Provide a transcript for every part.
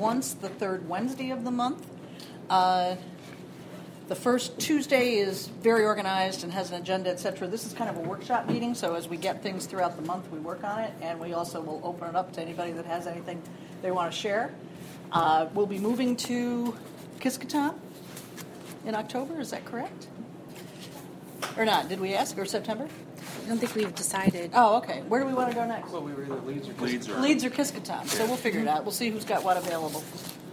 once the third Wednesday of the month. The first Tuesday is very organized and has an agenda, etc. This is kind of a workshop meeting, so as we get things throughout the month, we work on it, and we also will open it up to anybody that has anything they want to share. We'll be moving to Kiskatan in October, is that correct? Or not? Did we ask? Or September? I don't think we've decided. Oh, okay. Where do we want to go next? Well, we were either Leeds or Kiskatan. Leeds or Kiskatan. So we'll figure it out. We'll see who's got what available.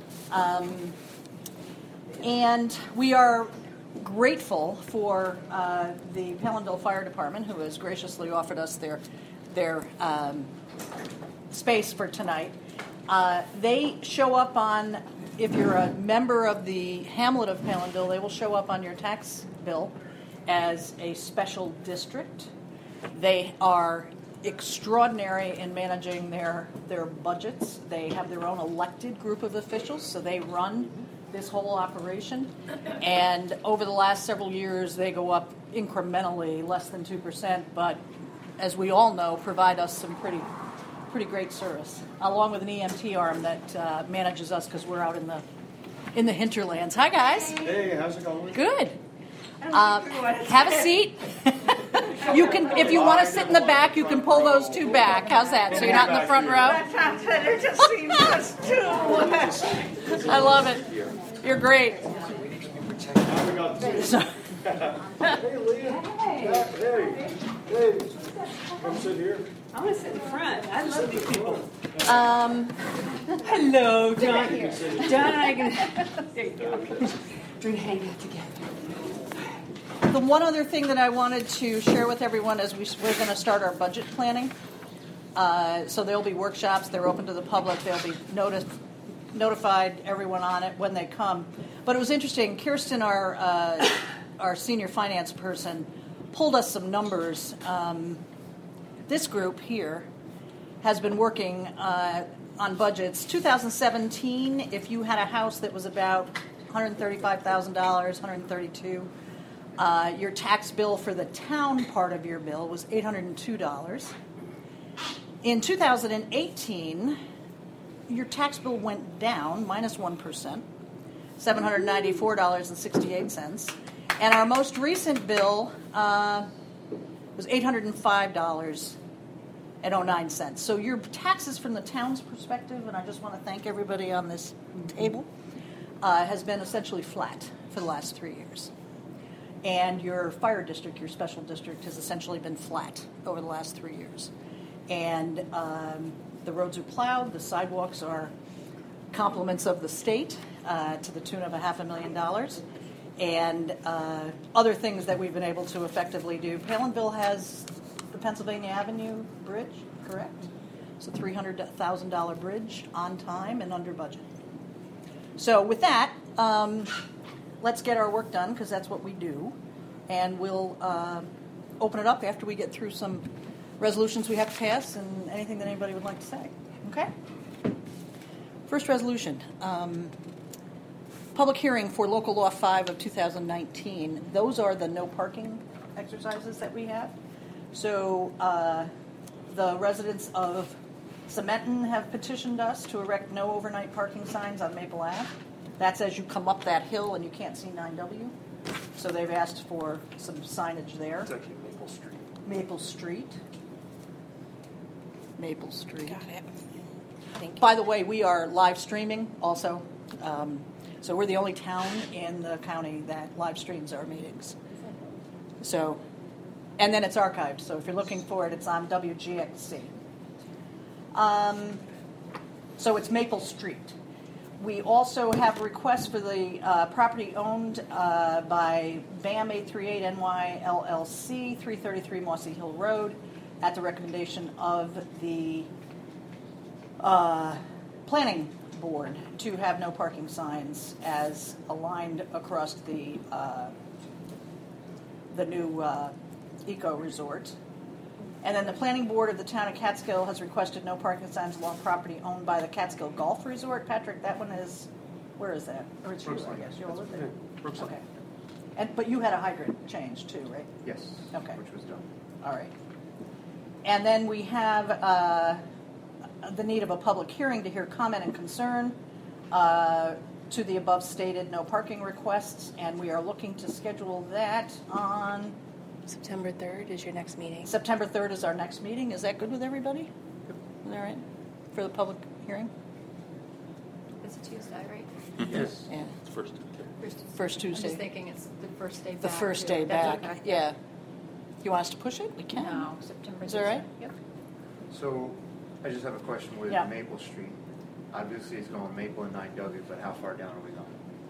And we are grateful for the Palinville Fire Department, who has graciously offered us their space for tonight. They show up on, if you're a member of the Hamlet of Palinville, they will show up on your tax bill as a special district. They are extraordinary in managing their budgets. They have their own elected group of officials, so they run this whole operation. And over the last several years, they go up incrementally, less than 2%, but as we all know, provide us some pretty great service, along with an EMT arm that manages us because we're out in the hinterlands. Hi, guys. Hey, how's it going? Good. Have a seat. You can, if you want to sit in the back, you can pull those two back. How's that? So you're not in the front row. That sounds better. It just seems us too. I love it. You're great. Hey, Leah. Hey. Hey. Come sit here. I want to sit in front. I love these people. Hello, John. John and I can. There you go. We're gonna hang out together. The one other thing that I wanted to share with everyone is we're going to start our budget planning. So there'll be workshops. They're open to the public. They'll be notified everyone on it when they come. But it was interesting. Kirsten, our senior finance person, pulled us some numbers. This group here has been working on budgets. 2017, if you had a house that was about $135,000, $132,000, your tax bill for the town part of your bill was $802. In 2018, your tax bill went down, minus 1%, $794.68. And our most recent bill was $805.09. So your taxes from the town's perspective, and I just want to thank everybody on this table, has been essentially flat for the last 3 years. And your fire district, your special district, has essentially been flat over the last 3 years. And the roads are plowed, the sidewalks are compliments of the state to the tune of $500,000, and other things that we've been able to effectively do. Palinville has the Pennsylvania Avenue Bridge, correct? It's a $300,000 bridge on time and under budget. So with that, let's get our work done, because that's what we do. And we'll open it up after we get through some resolutions we have to pass and anything that anybody would like to say. Okay? First resolution. Public hearing for Local Law 5 of 2019. Those are the no parking exercises that we have. So the residents of Cementon have petitioned us to erect no overnight parking signs on Maple Ave. That's as you come up that hill and you can't see 9W. So they've asked for some signage there. It's actually Maple Street. Maple Street. Maple Street. Got it. Thank you. By the way, we are live streaming also. So we're the only town in the county that live streams our meetings. So, and then it's archived. So if you're looking for it, it's on WGXC. So it's Maple Street. We also have a request for the property owned by BAM 838NY LLC, 333 Mossy Hill Road, at the recommendation of the planning board to have no parking signs as aligned across the new eco resort. And then the planning board of the town of Catskill has requested no parking signs along property owned by the Catskill Golf Resort. Patrick, that one is, where is that? Or it's yours, I guess. You all live there. Brookside. Okay. But you had a hydrant change too, right? Yes. Okay. Which was done. All right. And then we have the need of a public hearing to hear comment and concern to the above stated no parking requests, and we are looking to schedule that on September 3rd is your next meeting. September 3rd is our next meeting. Is that good with everybody? All right, for the public hearing? It's a Tuesday, right? Yes. Yeah, It's first. first I'm Tuesday. just thinking it's the first day back. The first too. day That's back, okay. yeah. You want us to push it? We can. No, September. Is that right? Yep. So, I just have a question with Yeah. Maple Street. Obviously, it's going Maple and 9W, but how far down are we going?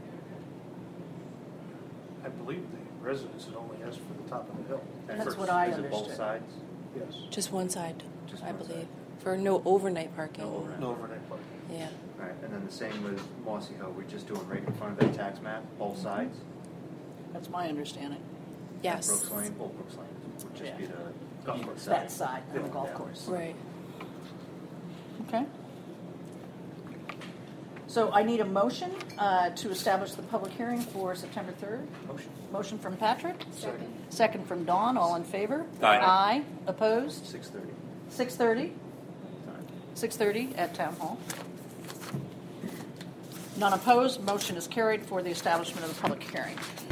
I believe the residents had only asked for the top of the hill. And That's for- what I Is it both understood. sides? Yes. Just one side, Just I one believe. side. For no overnight parking. No overnight. No overnight parking. Yeah. Right, and then the same with Mossy Hill, we're just doing right in front of that tax map, both sides? That's my understanding. Yes. Brooks Lane, Old Brooks Lane, would just be Yeah. the golf course side. That side of the golf Yeah. course. Right. Okay. So I need a motion to establish the public hearing for September 3rd. Motion. Motion from Patrick, Second. second from Dawn, all in favor? Aye. Aye, opposed? 6:30. 6:30? 6:30 at Town Hall. None opposed, motion is carried for the establishment of the public hearing.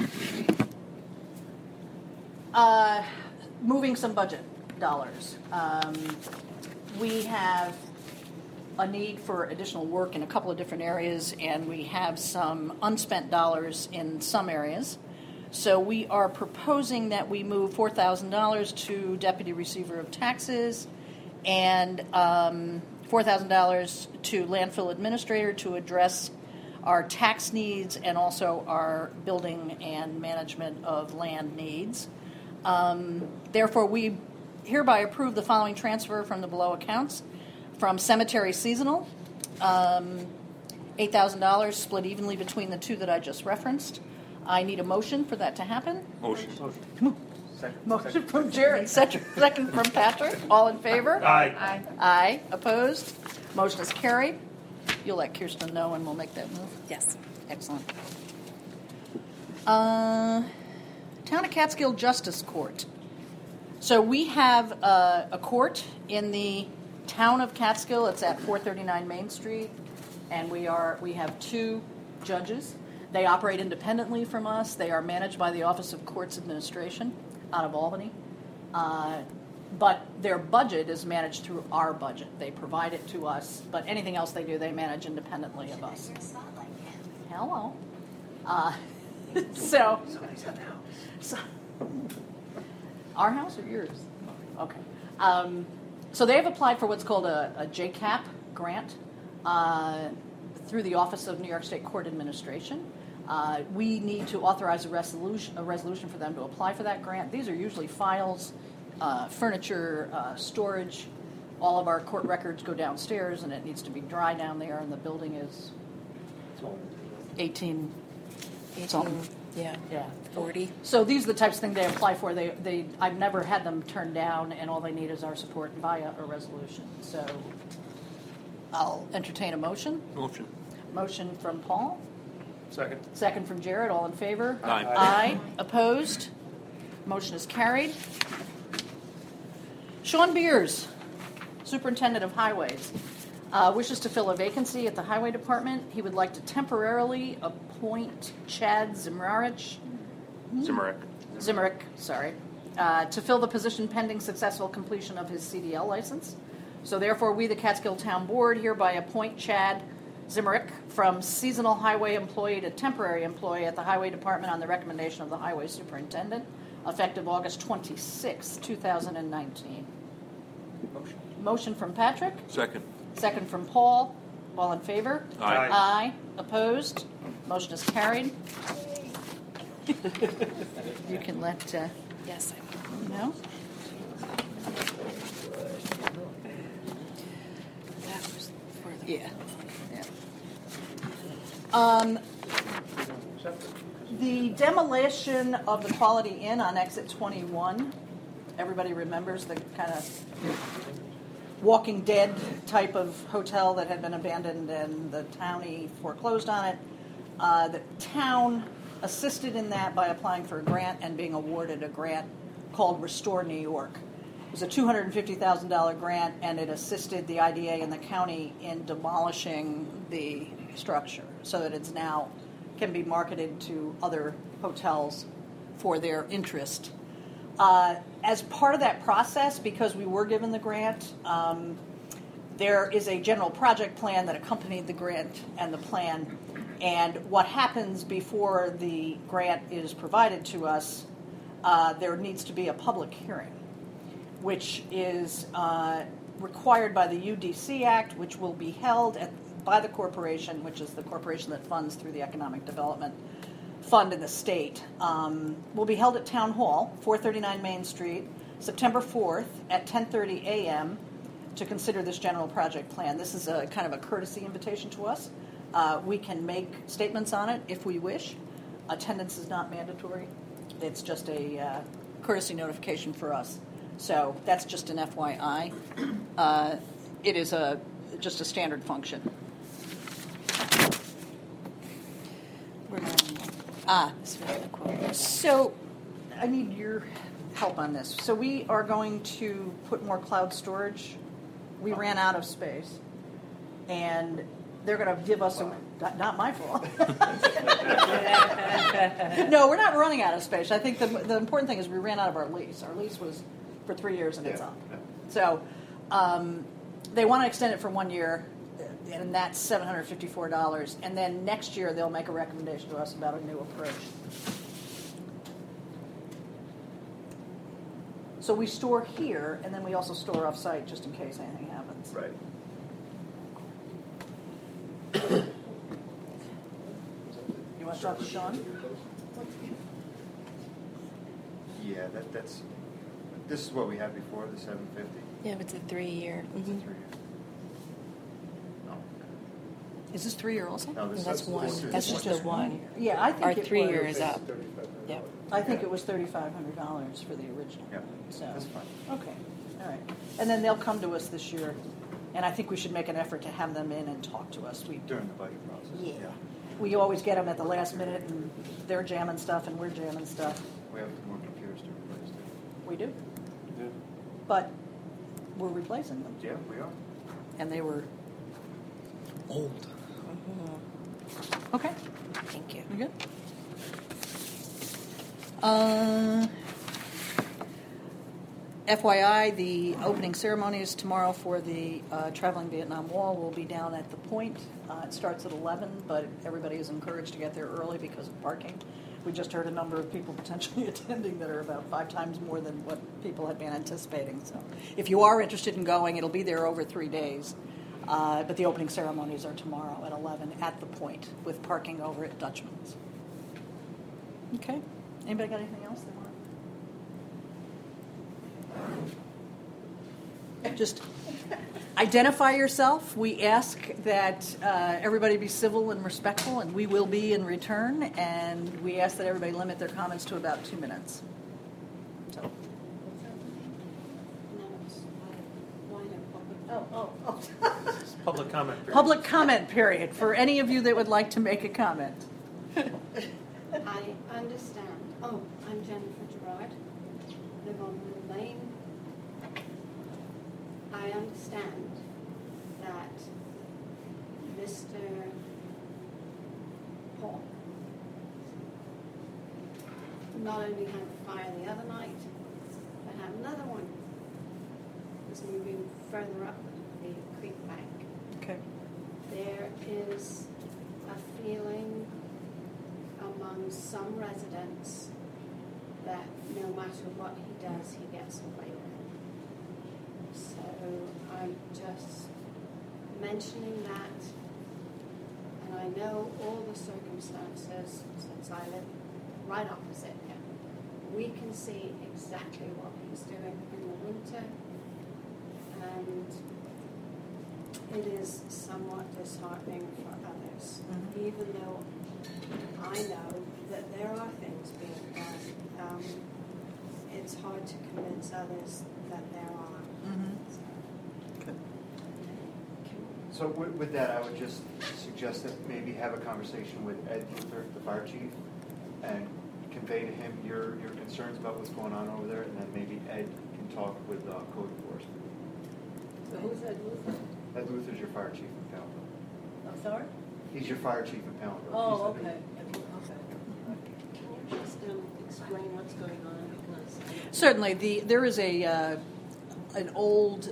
Moving some budget dollars. We have a need for additional work in a couple of different areas, and we have some unspent dollars in some areas. So we are proposing that we move $4,000 to Deputy Receiver of Taxes and $4,000 to Landfill Administrator to address our tax needs and also our building and management of land needs. Therefore, we hereby approve the following transfer from the below accounts. From cemetery seasonal, $8,000 split evenly between the two that I just referenced. I need a motion for that to happen. Motion. Second. Motion from Jared, second from Patrick. All in favor? Aye. Aye. Opposed? Motion is carried. You'll let Kirsten know and we'll make that move. Yes. Excellent. Town of Catskill Justice Court. So we have a court in the town of Catskill. It's at 439 Main Street, and we have two judges. They operate independently from us. They are managed by the Office of Courts Administration out of Albany. But their budget is managed through our budget. They provide it to us, but anything else they do, they manage independently of us. Hello. So, our house or yours? Okay. So they have applied for what's called a JCAP grant through the Office of New York State Court Administration. We need to authorize a resolution for them to apply for that grant. These are usually files, furniture, storage. All of our court records go downstairs, and it needs to be dry down there, and the building is 18 something. Yeah. Yeah. 40. So these are the types of things they apply for. I've never had them turned down, and all they need is our support via a resolution. So I'll entertain a motion. Motion. Motion from Paul, Second. second from Jared. All in favor? Aye. Aye. Opposed? Motion is carried. Sean Beers, Superintendent of Highways, wishes to fill a vacancy at the Highway Department. He would like to temporarily appoint Chad Zimmerich, to fill the position pending successful completion of his CDL license. So therefore, we, the Catskill Town Board, hereby appoint Chad Zimmerich from seasonal highway employee to temporary employee at the Highway Department on the recommendation of the Highway Superintendent, effective August 26, 2019. Motion. Motion from Patrick, Second. second from Paul. All in favor? Aye. Aye. Opposed? Motion is carried. You can let Yes. know. That was for the. Yeah. The demolition of the Quality Inn on exit 21. Everybody remembers the kind of Walking Dead type of hotel that had been abandoned and the townie foreclosed on it. The town assisted in that by applying for a grant and being awarded a grant called Restore New York. It was a $250,000 grant, and it assisted the IDA and the county in demolishing the structure so that it's now can be marketed to other hotels for their interest. As part of that process, because we were given the grant, there is a general project plan that accompanied the grant and the plan. And what happens before the grant is provided to us, there needs to be a public hearing, which is required by the UDC Act, which will be held by the corporation, which is the corporation that funds through the Economic Development Fund in the state. Will be held at Town Hall, 439 Main Street, September 4th at 10:30 a.m. to consider this general project plan. This is a kind of a courtesy invitation to us. We can make statements on it if we wish. Attendance is not mandatory. It's just a courtesy notification for us. So that's just an FYI. It is just a standard function. We're going this was the quote. So I need your help on this. So we are going to put more cloud storage. We ran out of space, and they're going to give us not my fault. No, we're not running out of space. I think the important thing is we ran out of our lease. Our lease was for 3 years, and it's up. So they want to extend it for 1 year, and that's $754. And then next year they'll make a recommendation to us about a new approach. So we store here, and then we also store off-site just in case anything happens. Right. You want to talk to Sean? Yeah, that's, this is what we had before, the 750. Yeah, but it's a 3-year. Mm-hmm. No. Is this 3 year also? No, That's one. this is- That's this just is the one. Yeah, I think Our it 3 was. year is up. Yep. I think it was $3,500 for the original. Yeah, So that's fine. okay, all right. And then they'll come to us this year, and I think we should make an effort to have them in and talk to us. During the budget process. Yeah. We always get them at the last minute, and they're jamming stuff, and we're jamming stuff. We have more computers to replace too. We do, Yeah. but we're replacing them, Yeah, we are. and they were old. Mm-hmm. Okay, Thank you. you good? FYI, the opening ceremony is tomorrow for the Traveling Vietnam Wall. Will be down at the Point. It starts at 11, but everybody is encouraged to get there early because of parking. We just heard a number of people potentially attending that are about 5 times more than what people had been anticipating. So if you are interested in going, it'll be there over 3 days. But the opening ceremonies are tomorrow at 11 at the Point with parking over at Dutchman's. Okay. Anybody got anything else they want? Just identify yourself. We ask that everybody be civil and respectful, and we will be in return. And we ask that everybody limit their comments to about 2 minutes. So. Public comment period. Public comment period for any of you that would like to make a comment. I understand. Oh, I'm Jennifer Gerard, live on Blue Lane. I understand that Mr. Paul not only had the fire the other night, but had another one. It's moving further up the creek bank. Okay. There is a feeling among some residents that no matter what he does, he gets away with it. So I'm just mentioning that, and I know all the circumstances since I live right opposite him. We can see exactly what he's doing in the winter, and it is somewhat disheartening for others, even though I know that there are things being done. It's hard to convince others that there are. So with that, I would just suggest that maybe have a conversation with Ed Luther, the fire chief, and convey to him your concerns about what's going on over there, and then maybe Ed can talk with code enforcement. So who's Ed Luther? Ed Luther's your fire chief in Falmouth. I'm sorry? He's your fire chief in Palmville. Oh, He's the- okay. Can you just explain what's going on? Because Certainly, there is an old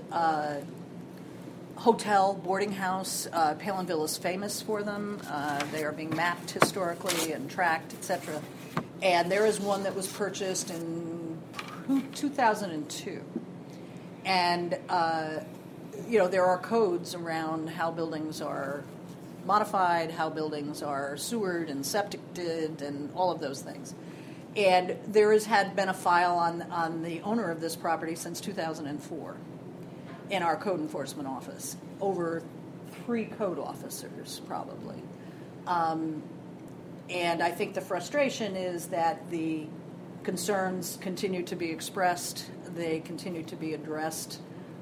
hotel, boarding house. Palinville is famous for them. They are being mapped historically and tracked, etc. And there is one that was purchased in 2002. And, there are codes around how buildings are modified, how buildings are sewered and septiced, and all of those things. And there had been a file on the owner of this property since 2004 in our code enforcement office, over 3 code officers probably. And I think the frustration is that the concerns continue to be expressed, they continue to be addressed.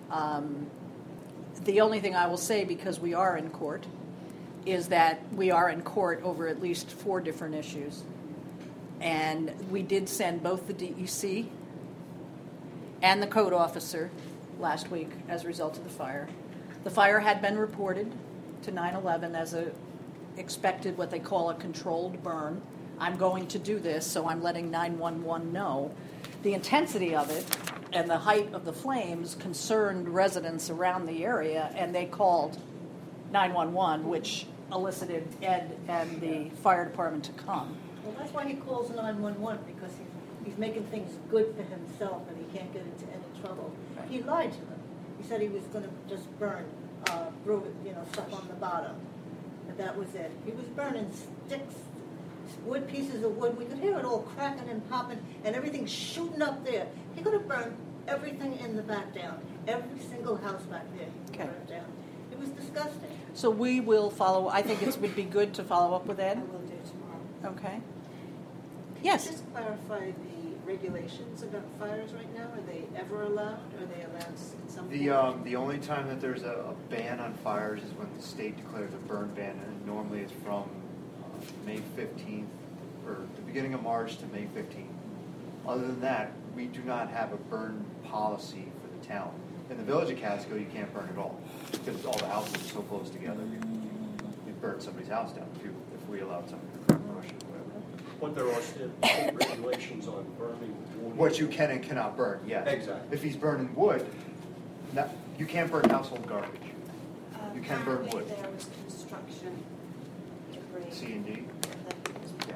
The only thing I will say, because we are in court, is that we are in court over at least 4 different issues. And we did send both the DEC and the code officer last week as a result of the fire. The fire had been reported to 9/11 as a expected, what they call a controlled burn. I'm going to do this, so I'm letting 911 know. The intensity of it and the height of the flames concerned residents around the area, and they called 911, which elicited Ed and the fire department to come. Well, that's why he calls 911, because he's making things good for himself and he can't get into any trouble. Right. He lied to them. He said he was going to just burn, stuff on the bottom. And that was it. He was burning sticks, wood, pieces of wood. We could hear it all cracking and popping and everything shooting up there. He could have burned everything in the back down. Every single house back there he Okay. burned down. It was disgusting. So we will follow. I think it would be good to follow up with I Ed. will do tomorrow. Okay. Can Yes. you just clarify the regulations about fires right now? Are they ever allowed? Are they allowed at some point? The only time that there's a ban on fires is when the state declares a burn ban, and normally it's from May 15th, or the beginning of March to May 15th. Other than that, we do not have a burn policy for the town. In the village of Casco, you can't burn at all, because all the houses are so close together. You'd burn somebody's house down if we allowed somebody to burn bushes or whatever. But there are state regulations on burning wood. What you can and cannot burn, yes. Exactly. If he's burning wood, you can't burn household garbage. You can burn wood. Apparently there was construction debris. C&D. that was Yeah.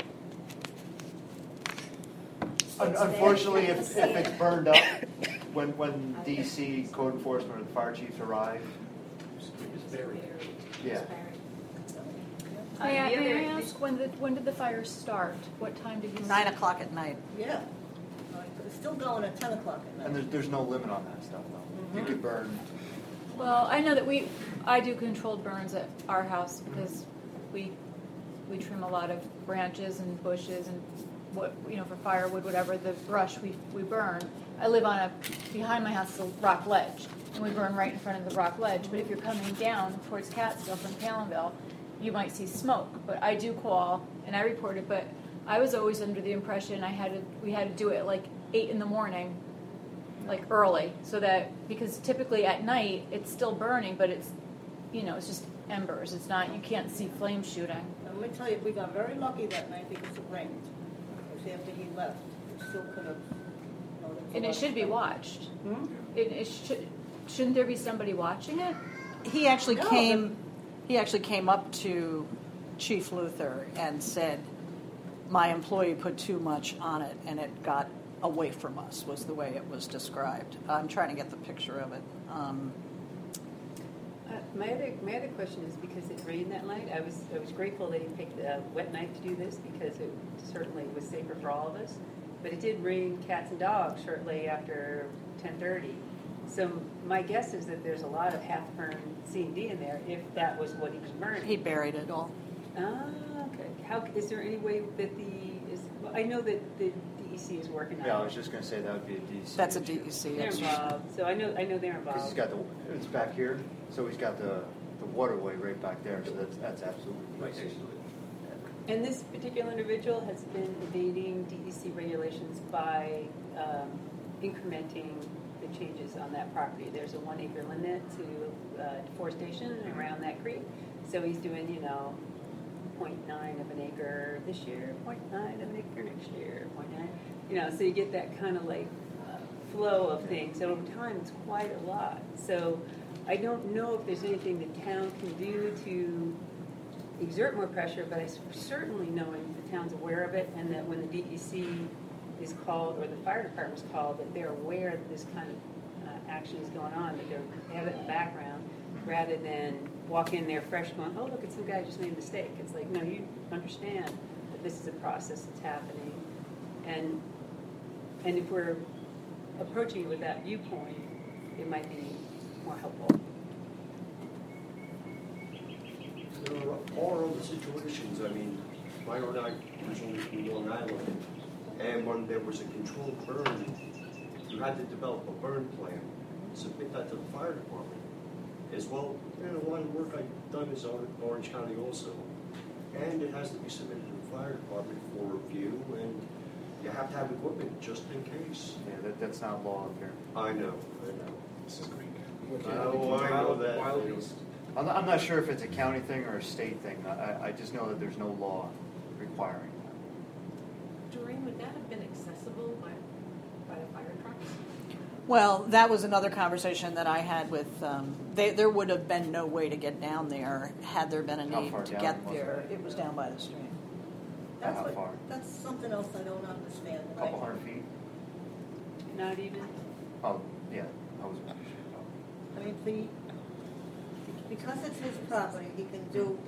It's Unfortunately, there, if you can't it's see it. burned up, when DC code enforcement or the fire chiefs arrive, It's buried. yeah. It's buried. May I ask, when did the fire start? What time did you? 9 o'clock at night. Yeah. It's still going at 10 o'clock at night. And there's no limit on that stuff, though. You could burn, Well, I know that I do controlled burns at our house because we trim a lot of branches and bushes and for firewood, whatever, the brush we burn. I live behind my house is a rock ledge, and we burn right in front of the rock ledge. But if you're coming down towards Catskill from Palinville, you might see smoke. But I do call and I report it. But I was always under the impression we had to do it at like 8 in the morning, like early, so that because typically at night it's still burning, but it's it's just embers. It's not, you can't see flames shooting. And let me tell you, we got very lucky that night because it rained. Because after he left, it still could have. And it should be watched. Hmm? Shouldn't there be somebody watching it? He actually No, came up to Chief Luther and said, my employee put too much on it and it got away from us, was the way it was described. I'm trying to get the picture of it. My other question is, because it rained that night, I was grateful that he picked a wet night to do this, because it certainly was safer for all of us. But it did rain cats and dogs shortly after 10:30. So my guess is that there's a lot of half-burned C&D in there, if that was what he was burning. He buried it all. Okay. Is there any way that I know that the DEC is working on it. yeah, I was just gonna say that would be a DC. That's a issue. DEC. They're issue. involved, so I know they're Because he's involved. got it's back here, so he's got the waterway right back there, so that's absolutely. Right next to it. And this particular individual has been evading DEC regulations by incrementing the changes on that property. There's a 1 acre limit to deforestation around that creek. So he's doing, 0.9 of an acre this year, 0.9 of an acre next year, 0.9, so you get that kind of like flow of things. And over time, it's quite a lot. So I don't know if there's anything the town can do to exert more pressure, but I certainly knowing the town's aware of it, and that when the DEC is called, or the fire department is called, that they're aware that this kind of action is going on, that they have it in the background, rather than walk in there fresh going, oh, look, it's some guy just made a mistake. It's like, no, you understand that this is a process that's happening. And if we're approaching it with that viewpoint, it might be more helpful. There are all other situations. I mean, Myra and I originally from Long Island, and when there was a controlled burn, you had to develop a burn plan, submit that to the fire department. As well, a lot of work I've done is on Orange County also, and it has to be submitted to the fire department for review, and you have to have equipment just in case. Yeah, that's not law up here. I know. This is Greek. I know that. Wild East. I'm not sure if it's a county thing or a state thing. I just know that there's no law requiring that. Doreen, would that have been accessible by the fire trucks? Well, that was another conversation that I had with, there would have been no way to get down there had there been a How need far to down get was there. it? It was down by the stream. That's How what- far? That's something else I don't understand. A couple hundred feet? Not even. Oh, yeah. I was. I mean, because it's his property, he can do,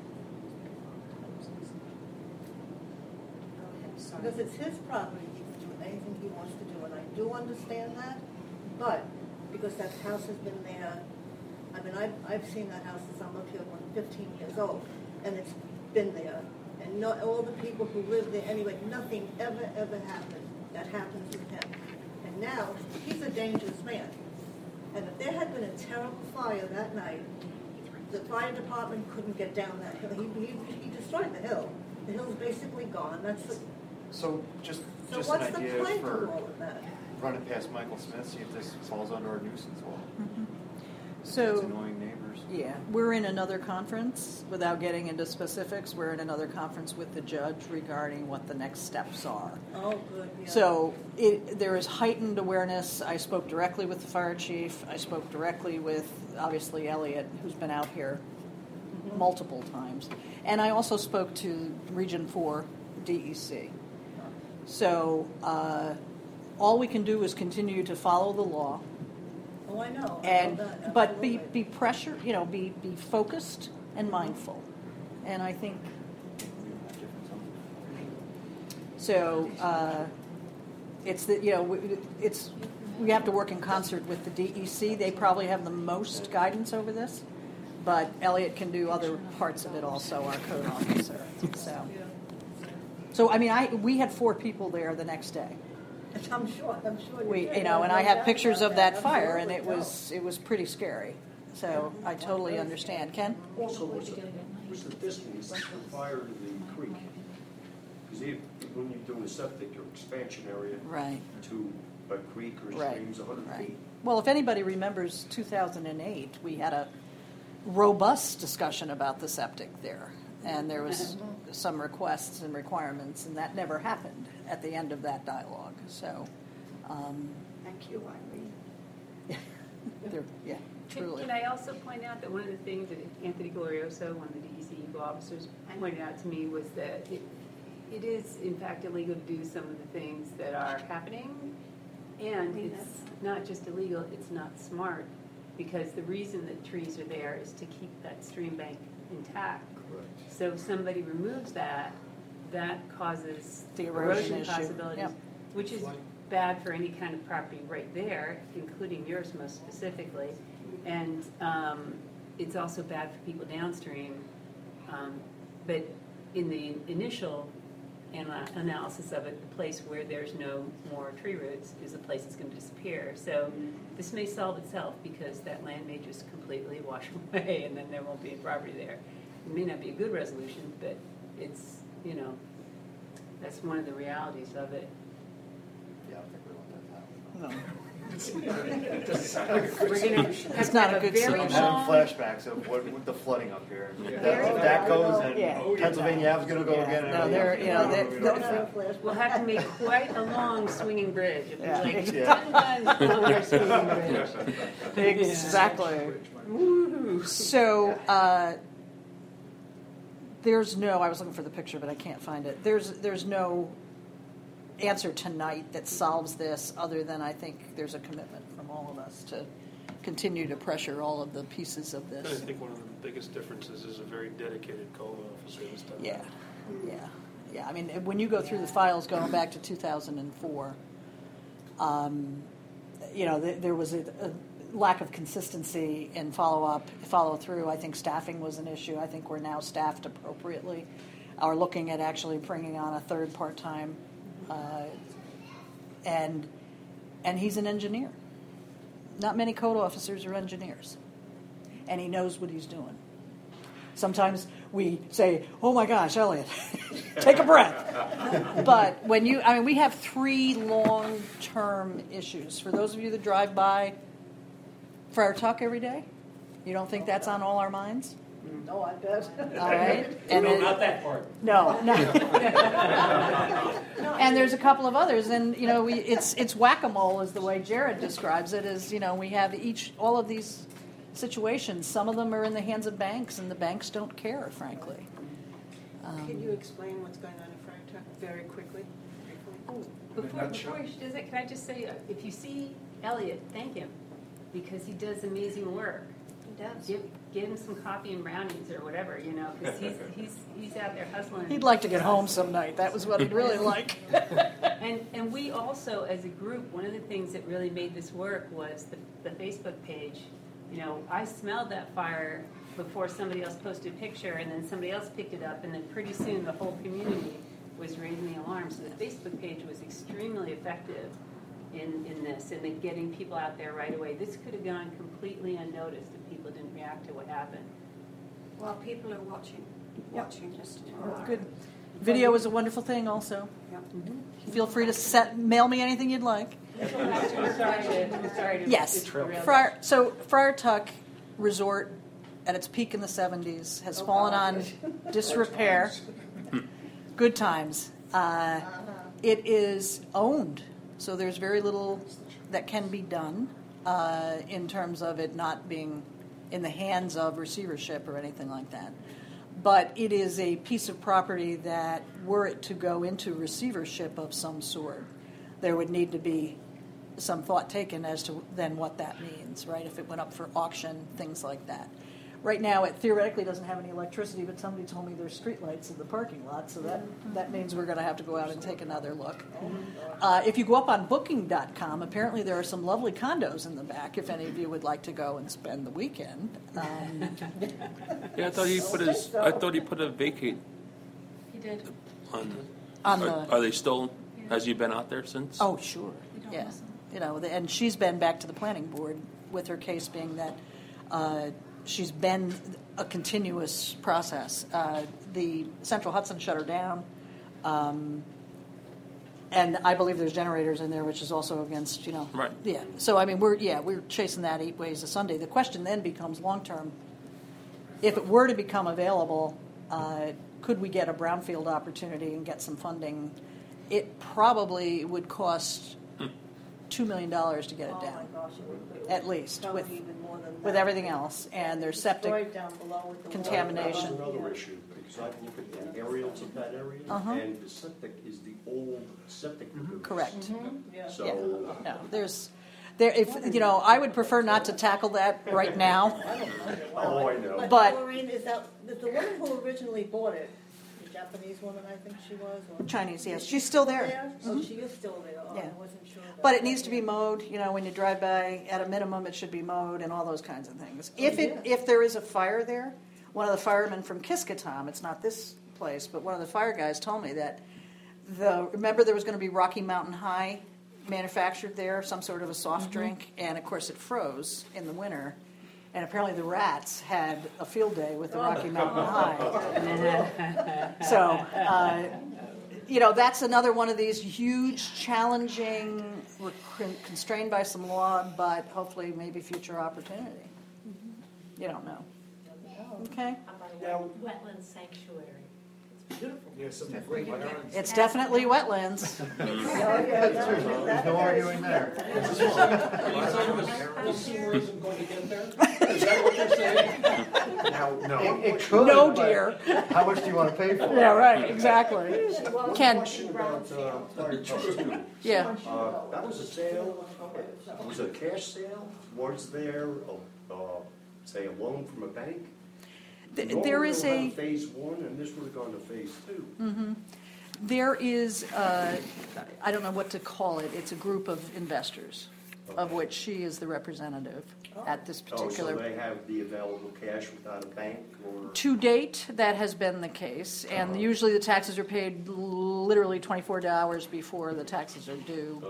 because it's his property, he can do anything he wants to do, and I do understand that, but because that house has been there, I mean, I've seen that house since I'm up here, when 15 years old, and it's been there, and all the people who live there, anyway, nothing ever happened that happens with him. And now, he's a dangerous man. And if there had been a terrible fire that night, the fire department couldn't get down that hill. He destroyed the hill. The hill's basically gone. So just So an what's the idea point for of all of that? running past Michael Smith, see if this falls under our nuisance law. It's So, annoying neighbors. yeah, we're in another conference, without getting into specifics, we're in another conference with the judge regarding what the next steps are. Oh, good, yeah. So there is heightened awareness. I spoke directly with the fire chief. I spoke directly with, obviously, Elliot, who's been out here multiple times. And I also spoke to Region 4 DEC. So all we can do is continue to follow the law. Oh, I know. And that, but be absolutely. pressure, be focused and mindful. And I think so. It's that we have to work in concert with the DEC. They probably have the most guidance over this, but Elliot can do other parts of it also. Our code officer. So I mean, we had 4 people there the next day. I'm sure. We, did. and I have pictures of that fire, and Absolutely. it was pretty scary. So I totally understand. Ken? Also, what's the distance from fire to the creek? Because when you're doing a septic, your expansion area Right. to a creek or Right. stream's 100 Right. feet. Well, if anybody remembers 2008, we had a robust discussion about the septic there. And there was some requests and requirements, and that never happened at the end of that dialogue. So, Thank you, Irene. yeah, truly. Can I also point out that one of the things that Anthony Glorioso, one of the DEC Eagle officers, pointed out to me was that it is, in fact, illegal to do some of the things that are happening. And it's not just illegal, it's not smart, because the reason that trees are there is to keep that stream bank intact. Correct. So if somebody removes that causes The erosion issue. possibilities, Yep. which is bad for any kind of property right there, including yours most specifically. And it's also bad for people downstream. But in the initial analysis of it, the place where there's no more tree roots is the place that's going to disappear. So this may solve itself because that land may just completely wash away and then there won't be a property there. It may not be a good resolution, but it's, that's one of the realities of it. Yeah, I don't think we want that to happen. No. Doesn't sound like a good We're gonna solution. have It's to not have a good very I'm solution. having long- flashbacks of what with the flooding up here. If Very that goes, and Yeah. Pennsylvania Ave's gonna go Yeah. again. and No, they're- everything you else. know, they're- We Don't don't have have- a flash. We'll have to make quite a long swinging bridge. If Yeah. we like Yeah. 10 times longer swinging bridge. Exactly. Woo-hoo. So there's no. I was looking for the picture, but I can't find it. There's no answer tonight that solves this, other than I think there's a commitment from all of us to continue to pressure all of the pieces of I this. think one of the biggest differences is a very dedicated code officer this time. Yeah. I mean, when you go through the files going back to 2004, there was a lack of consistency in follow through. I think staffing was an issue. I think we're now staffed appropriately. Are looking at actually bringing on a third part-time, and he's an engineer. Not many code officers are engineers, and he knows what he's doing. Sometimes we say, "Oh my gosh, Elliot, take a breath." But we have 3 long-term issues. For those of you that drive by Friar Tuck every day, you don't think that's on all our minds? No, I bet. All right. And No, not that part. No. And there's a couple of others, and it's whack-a-mole, is the way Jared describes it. Is we have all of these situations. Some of them are in the hands of banks, and the banks don't care, frankly. Can you explain what's going on in Friar Tuck very quickly? Before she does it, can I just say, if you see Elliot, thank him, because he does amazing work. He does. Give him some coffee and brownies or whatever, because he's out there hustling. He'd like to get home some night. That was what he'd really like. And we also, as a group, one of the things that really made this work was the Facebook page. I smelled that fire before somebody else posted a picture, and then somebody else picked it up, and then pretty soon the whole community was raising the alarm. So the Facebook page was extremely effective in this, and in getting people out there right away. This could have gone completely unnoticed if people didn't react to what happened. Well, people are watching this tomorrow. Good. Video is a wonderful thing, also. Feel free to mail me anything you'd like. Sorry to Yes. derail Friar Tuck Resort, at its peak in the 70s, has fallen on disrepair. Good times. It is owned, so there's very little that can be done in terms of it not being in the hands of receivership or anything like that. But it is a piece of property that, were it to go into receivership of some sort, there would need to be some thought taken as to then what that means, right? If it went up for auction, things like that. Right now, it theoretically doesn't have any electricity, but somebody told me there's streetlights in the parking lot, so that means we're going to have to go out and take another look. If you go up on Booking.com, apparently there are some lovely condos in the back. If any of you would like to go and spend the weekend, Yeah, I thought he put a vacate He did. on. on Are they still? Has he been out there since? Oh, sure. We don't Yeah. miss them. And she's been back to the planning board with her case being that she's been a continuous process. The Central Hudson shut her down, and I believe there's generators in there, which is also against, Right. Yeah. So we're chasing that 8 ways a Sunday. The question then becomes long term. If it were to become available, could we get a brownfield opportunity and get some funding? It probably would cost $2 million to get it Oh, down, my gosh, it would. at least, Probably with even more than that. with everything else, and there's septic. Destroyed down below with the contamination. That's another issue, because I've looked at the aerials of that area, Uh-huh. and the septic is the old septic lagoons. Correct. Yeah. So, No, I would prefer not to tackle that right now. oh, I know. But- Maureen, is the woman who originally bought it, the Japanese woman, I think she was? Or Chinese, yes, she's still there. Oh, she is still there. Oh, Yeah. I wasn't sure. about But it that. needs to be mowed. When you drive by, at a minimum, it should be mowed and all those kinds of things. If there is a fire there, one of the firemen from Kiskatom, it's not this place, but one of the fire guys told me that remember there was going to be Rocky Mountain High manufactured there, some sort of a soft drink, and of course it froze in the winter. And apparently the rats had a field day with the Rocky Mountain High. So that's another one of these huge, challenging, we're constrained by some law, but hopefully maybe future opportunity. You don't know. Okay? Now, Wetland sanctuary. It's beautiful. Yeah, some great wetlands. It's definitely wetlands. There's no arguing there. The sewer isn't going to get there? Is that what you're saying? No. It could. No, but dear. How much do you want to pay for it? Yeah, right, exactly. Ken, question about fire trucks too. yeah. That was a sale, was it a cash sale? Was there, say, a loan from a bank? There is Normally a, they'll have phase one, and this would have gone to phase two. there is, I don't know what to call it, it's a group of investors, of which she is the representative at this Oh, so particular. they have the available cash without a bank, or? To date, that has been the case, and usually the taxes are paid literally 24 hours before the taxes are due.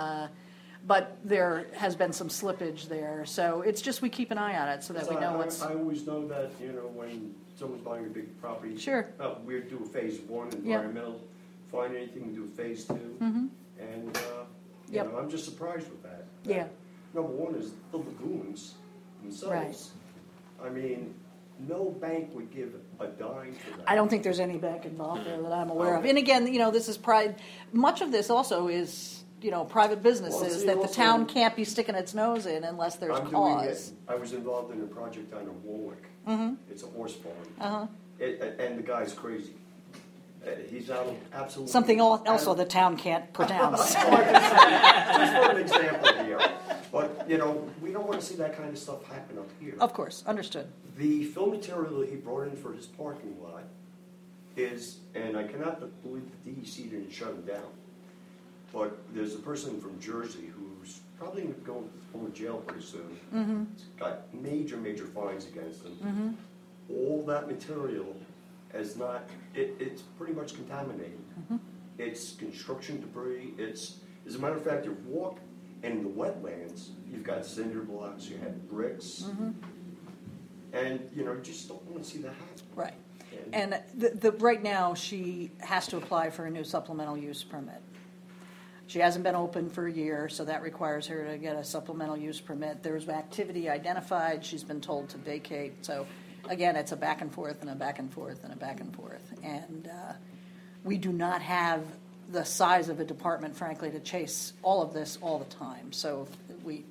But there has been some slippage there, so it's just we keep an eye on it so that we know what's. I always know that, when someone's buying a big property. Sure. We do a phase one Yeah. environmental, find anything, we do a phase two. Mhm. And, Yep. I'm just surprised with that. Yeah. Number one is the lagoons themselves. I mean, no bank would give a dime for that. I don't think there's any bank involved there that I'm aware of. And again, this is pride. Much of this also is, private businesses see, that the also- town can't be sticking its nose in unless there's I'm doing cause. it. I was involved in a project down in Warwick. It's a horse farm. Uh-huh. And the guy's crazy. He's out of absolutely. Something out also of- the town can't pronounce. Just for an example here. But, we don't want to see that kind of stuff happen up here. Of course, understood. The fill material that he brought in for his parking lot is, and I cannot believe the DEC didn't shut him down, but there's a person from Jersey who's probably going to jail pretty soon. He's got major, major fines against him. All that material is not, it's pretty much contaminated. It's construction debris. As a matter of fact, you walk in the wetlands, you've got cinder blocks, you have bricks, and you just don't want to see that happen. Right. And right now, she has to apply for a new supplemental use permit. She hasn't been open for a year, so that requires her to get a supplemental use permit. There's activity identified. She's been told to vacate. So, again, it's a back and forth and a back and forth and a back and forth. And we do not have the size of a department, frankly, to chase all of this all the time. So we...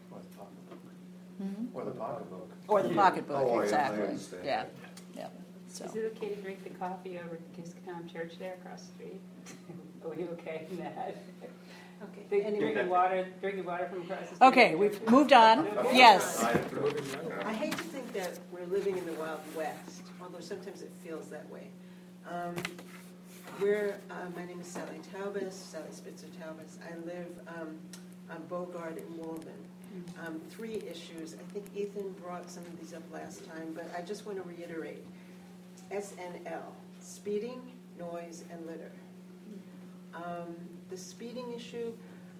Or the pocketbook. Or the pocketbook, Oh, I exactly. understand. Yeah. Yeah. So. Is it okay to drink the coffee over at Kingston Church there across the street? Are we okay in that? Okay. Drinking water from across the street? Okay, we've moved on. Yes. I hate to think that we're living in the Wild West, although sometimes it feels that way. My name is Sally Taubes, Sally Spitzer Taubes. I live on Bogart in Walden. 3 issues. I think Ethan brought some of these up last time, but I just want to reiterate. SNL, speeding, noise, and litter. The speeding issue,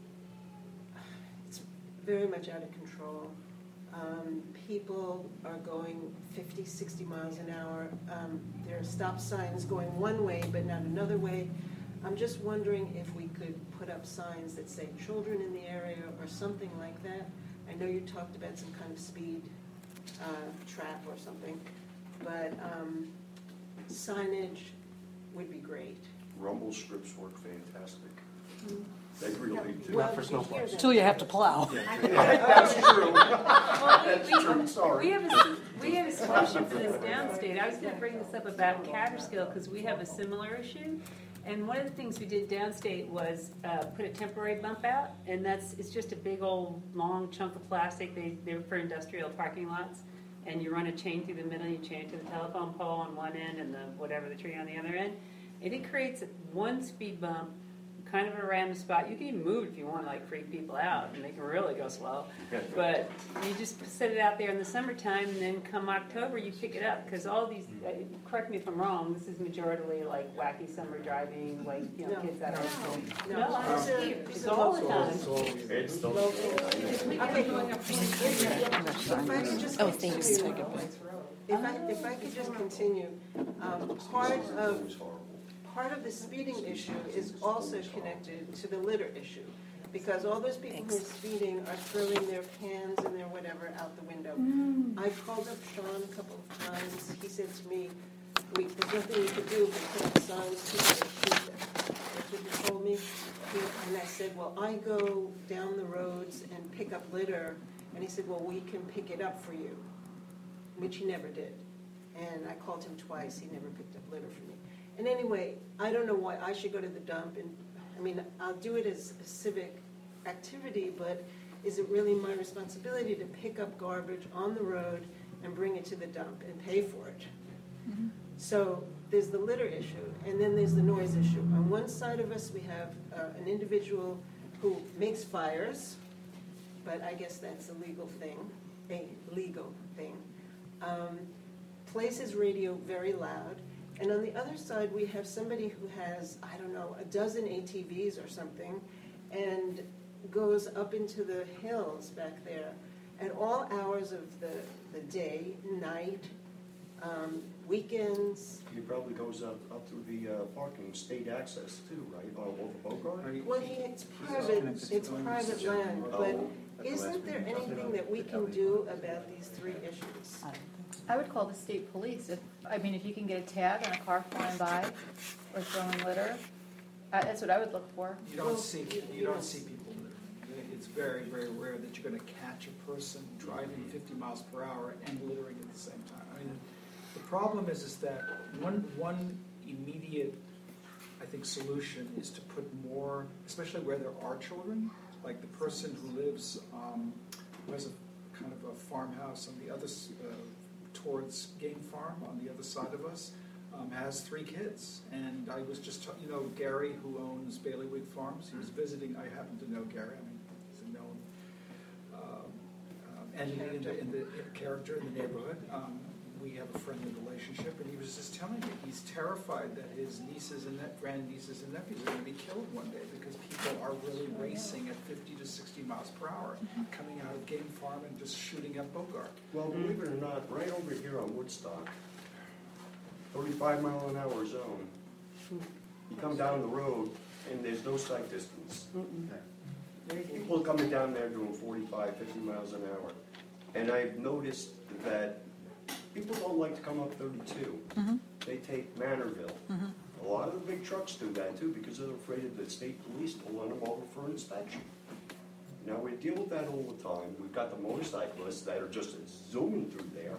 it's very much out of control. People are going 50, 60 miles an hour. There are stop signs going one way but not another way. I'm just wondering if we could put up signs that say children in the area or something like that. I know you talked about some kind of speed trap or something, but signage would be great. Rumble strips work fantastic. They really do. Well, for snowplows. Till you have to plow. That's true. That's true, sorry. We have a solution for this downstate. I was going to bring this up about Catterskill because we have a similar issue. And one of the things we did downstate was put a temporary bump out, and it's just a big old long chunk of plastic. They were for industrial parking lots, and you run a chain through the middle. You chain it to the telephone pole on one end and the tree on the other end, and it creates one speed bump, kind of a random spot. You can even move if you want to, like freak people out, and they can really go slow. But you just set it out there in the summertime, and then come October, you pick it up because all these. Correct me if I'm wrong. This is majorly like wacky summer driving, like kids that are. No, it's all the time. It's the If I could just continue, part part of the speeding issue is also connected to the litter issue. Because all those people who are speeding are throwing their cans and their whatever out the window. I called up Sean a couple of times. He said to me, there's nothing we could do but put up signs, people will shoot them. That's what he told me. And I said, well, I go down the roads and pick up litter. And he said, well, we can pick it up for you, which he never did. And I called him twice. He never picked up litter for me. And anyway, I don't know why I should go to the dump. And I mean, I'll do it as a civic activity, but is it really my responsibility to pick up garbage on the road and bring it to the dump and pay for it? Mm-hmm. So there's the litter issue, and then there's the noise issue. On one side of us, we have an individual who makes fires, but I guess that's a legal thing, plays his radio very loud. And on the other side, we have somebody who has, I don't know, a dozen ATVs or something, and goes up into the hills back there at all hours of the day, night, weekends. He probably goes up through the parking, state access too, right, over Bogart? Well, it's private land, but isn't there anything that we can do about these three issues? I would call the state police. If you can get a tag on a car flying by or throwing litter, that's what I would look for. You don't see people litter. It's very, very rare that you're going to catch a person driving 50 miles per hour and littering at the same time. I mean, the problem is that one immediate, I think, solution is to put more, especially where there are children, like the person who lives, who has a kind of a farmhouse on the other towards Game Farm on the other side of us, has 3 kids. And I was just, Gary, who owns Baileywick Farms, he was visiting. I happen to know Gary. I mean, he's a known entity in the character in the neighborhood. We have a friendly relationship, and he was just telling me he's terrified that his nieces and grandnieces and nephews are going to be killed one day because people are really racing at 50 to 60 miles per hour, coming out of Game Farm and just shooting at Bogart. Well, believe it or not, right over here on Woodstock, 35 mile an hour zone. You come down the road and there's no sight distance. People coming down there doing 45, 50 miles an hour. And I've noticed that people don't like to come up 32. Mm-hmm. They take Manorville. Mm-hmm. A lot of the big trucks do that too because they're afraid of the state police pulling them over for inspection. Now, we deal with that all the time. We've got the motorcyclists that are just zooming through there.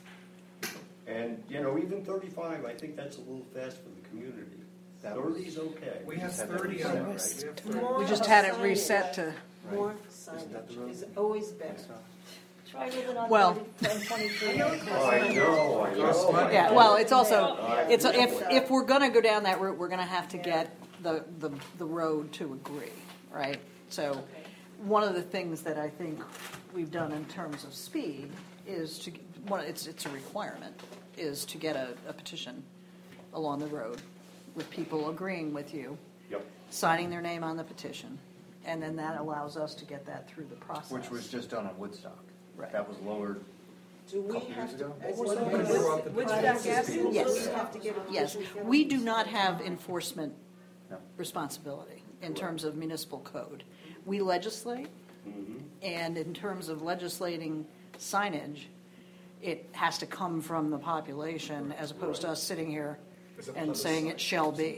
And, even 35, I think that's a little fast for the community. 30 is okay. We have 30 on that, right? We just had it reset to... More signage is always better. Try living on Well- 23. I know. Yeah, well, it's also, if we're going to go down that route, we're going to have to get the road to agree, right? So one of the things that I think we've done in terms of speed is to, it's a requirement, is to get a petition along the road with people agreeing with you, signing their name on the petition, and then that allows us to get that through the process. Which was just done on Woodstock. Right. That was lowered Do a we couple years have to, ago. as What's one the of number us- of the Woodstock private Avenue? citizens, Yes. we have to get a Yes, petition from we them? do not have enforcement No. responsibility in terms of municipal code. We legislate, and in terms of legislating signage, it has to come from the population as opposed to us sitting here and saying it shall be.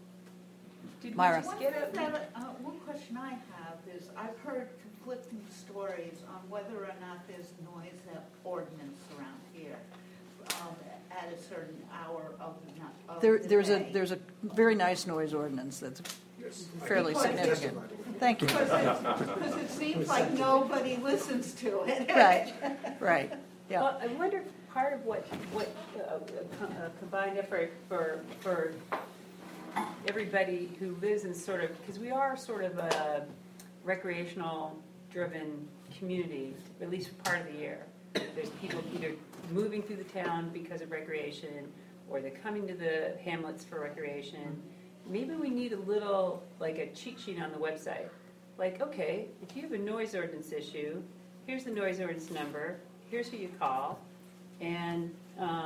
Myra? One question I have is, I've heard conflicting stories on whether or not there's noise ordinance around here at a certain hour of the day. There's a very nice noise ordinance that's fairly significant. Thank you. Because it seems like nobody listens to it. Right, yeah. Well, I wonder if part of what combined effort for everybody who lives in sort of, because we are sort of a recreational-driven community, at least for part of the year. There's people either moving through the town because of recreation, or they're coming to the hamlets for recreation. Maybe we need a little, like a cheat sheet on the website. Like, okay, if you have a noise ordinance issue, here's the noise ordinance number, here's who you call, and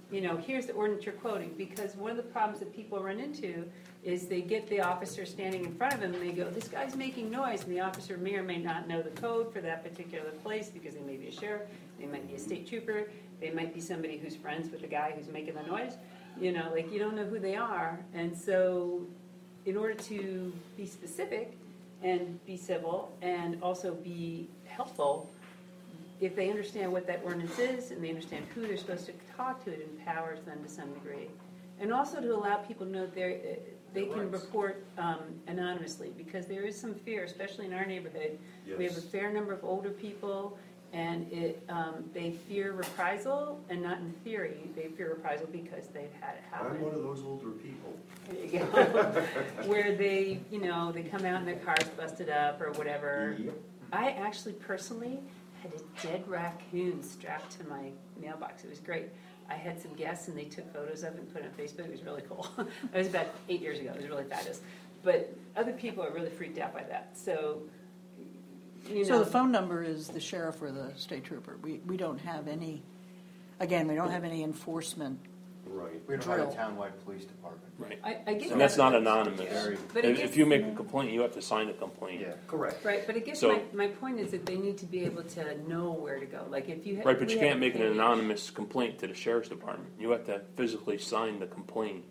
here's the ordinance you're quoting, because one of the problems that people run into is they get the officer standing in front of them and they go, this guy's making noise, and the officer may or may not know the code for that particular place because they may be a sheriff, they might be a state trooper, they might be somebody who's friends with the guy who's making the noise. You don't know who they are. And so in order to be specific and be civil and also be helpful, if they understand what that ordinance is and they understand who they're supposed to talk to, it empowers them to some degree. And also to allow people to know they can report anonymously, because there is some fear, especially in our neighborhood. Yes. We have a fair number of older people, and they fear reprisal, and not in theory. They fear reprisal because they've had it happen. I'm one of those older people. There you go. Where they come out and their car's busted up or whatever. Yep. I actually personally had a dead raccoon strapped to my mailbox. It was great. I had some guests and they took photos of it and put it on Facebook. It was really cool. It was about 8 years ago. It was really fabulous. But other people are really freaked out by that. So, So the phone number is the sheriff or the state trooper. We don't have any, again, we don't have any enforcement. Right. We don't have a townwide police department. Right. I get And that's that. not anonymous. But If you make a complaint, you have to sign a complaint. Yeah. Correct. Right, but I guess So- my point is that they need to be able to know where to go. Like if you Right, but we you have can't a make an page- anonymous complaint to the sheriff's department. You have to physically sign the complaint.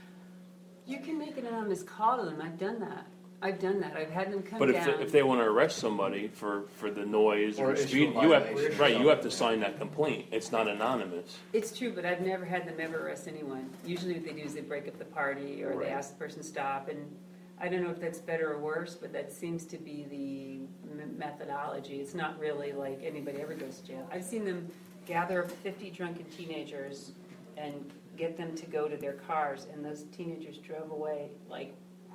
You can make an anonymous call to them. I've done that. I've had them come But down. if they want to arrest somebody for the noise Or or issue speed, a you violation. have to sign that complaint. It's not anonymous. It's true, but I've never had them ever arrest anyone. Usually what they do is they break up the party or they ask the person to stop. And I don't know if that's better or worse, but that seems to be the methodology. It's not really like anybody ever goes to jail. I've seen them gather up 50 drunken teenagers and get them to go to their cars, and those teenagers drove away like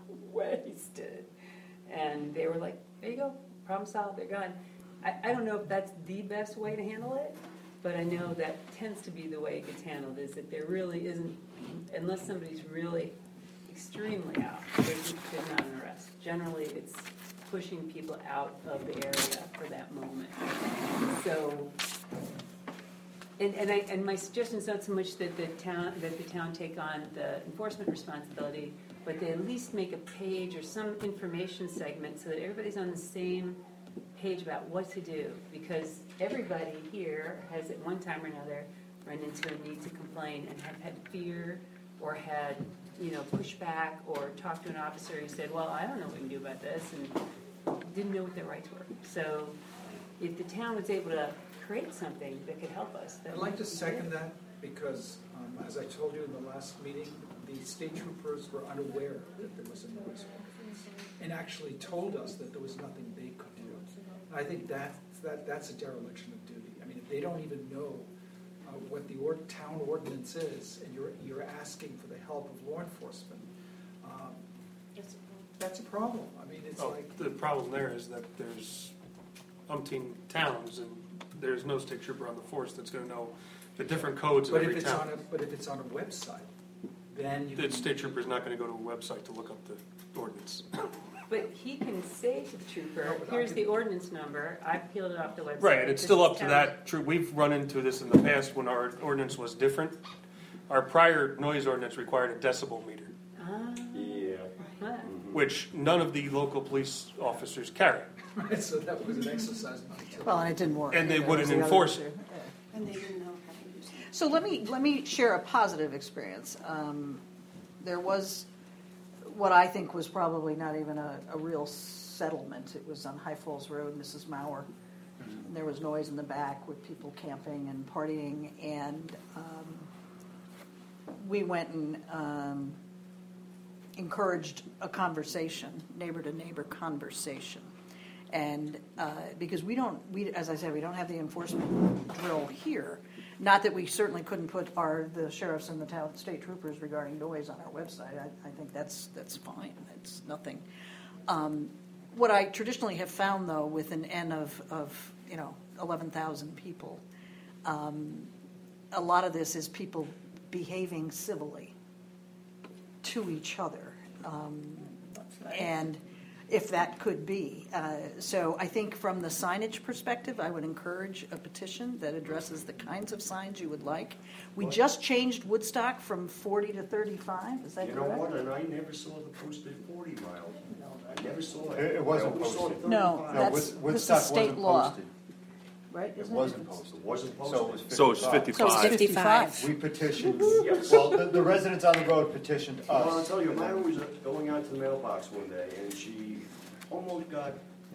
wasted. And they were like, there you go, problem solved, they're gone. I don't know if that's the best way to handle it, but I know that tends to be the way it gets handled, is that there really isn't, unless somebody's really extremely out, there's not an arrest. Generally, it's pushing people out of the area for that moment. So, and my suggestion is not so much that the town take on the enforcement responsibility, but they at least make a page or some information segment so that everybody's on the same page about what to do, because everybody here has at one time or another run into a need to complain and have had fear or had pushback or talked to an officer who said, well, I don't know what we can do about this, and didn't know what their rights were. So if the town was able to create something that could help us, I'd like to second that because, as I told you in the last meeting, the state troopers were unaware that there was a noise ordinance and actually told us that there was nothing they could do. And I think that's a dereliction of duty. I mean, if they don't even know what the town ordinance is, and you're asking for the help of law enforcement, that's a problem. I mean, it's like the problem there is that there's umpteen towns, and there's no state trooper on the force that's going to know the different codes in every town. But if it's on a website, then The state trooper's not going to go to a website to look up the ordinance. But he can say to the trooper, here's the ordinance number, I peeled it off the website. Right, and it's This still is up to town- that. True, we've run into this in the past when our ordinance was different. Our prior noise ordinance required a decibel meter, Ah, Yeah. what? which none of the local police officers carry, so that was an exercise not to. Well, and it didn't work. and they That wouldn't was the other enforce issue. it. And they didn't know how to use it. So let me share a positive experience. There was what I think was probably not even a real settlement. It was on High Falls Road, Mrs. Mauer. And there was noise in the back with people camping and partying, and we went and encouraged a conversation, neighbor-to-neighbor conversation. And because as I said, we don't have the enforcement drill here. Not that we certainly couldn't put the sheriffs and the town state troopers regarding noise on our website. I think that's fine. It's nothing. What I traditionally have found, though, with an N of 11,000 people, a lot of this is people behaving civilly to each other. And if that could be. So I think from the signage perspective, I would encourage a petition that addresses the kinds of signs you would like. We just changed Woodstock from 40 to 35, is that You know correct? what, and I never saw the posted 40 miles. I never saw it. It wasn't I always saw posted. No, 35. that's- Wood- this is Woodstock state wasn't law. posted. Right, It isn't wasn't It posted. wasn't posted. So it was 55. So it's 55. So it's 55. We petitioned, well, the residents on the road petitioned us. Well, I'll tell you, Myra was going out to the mailbox one day, and she almost got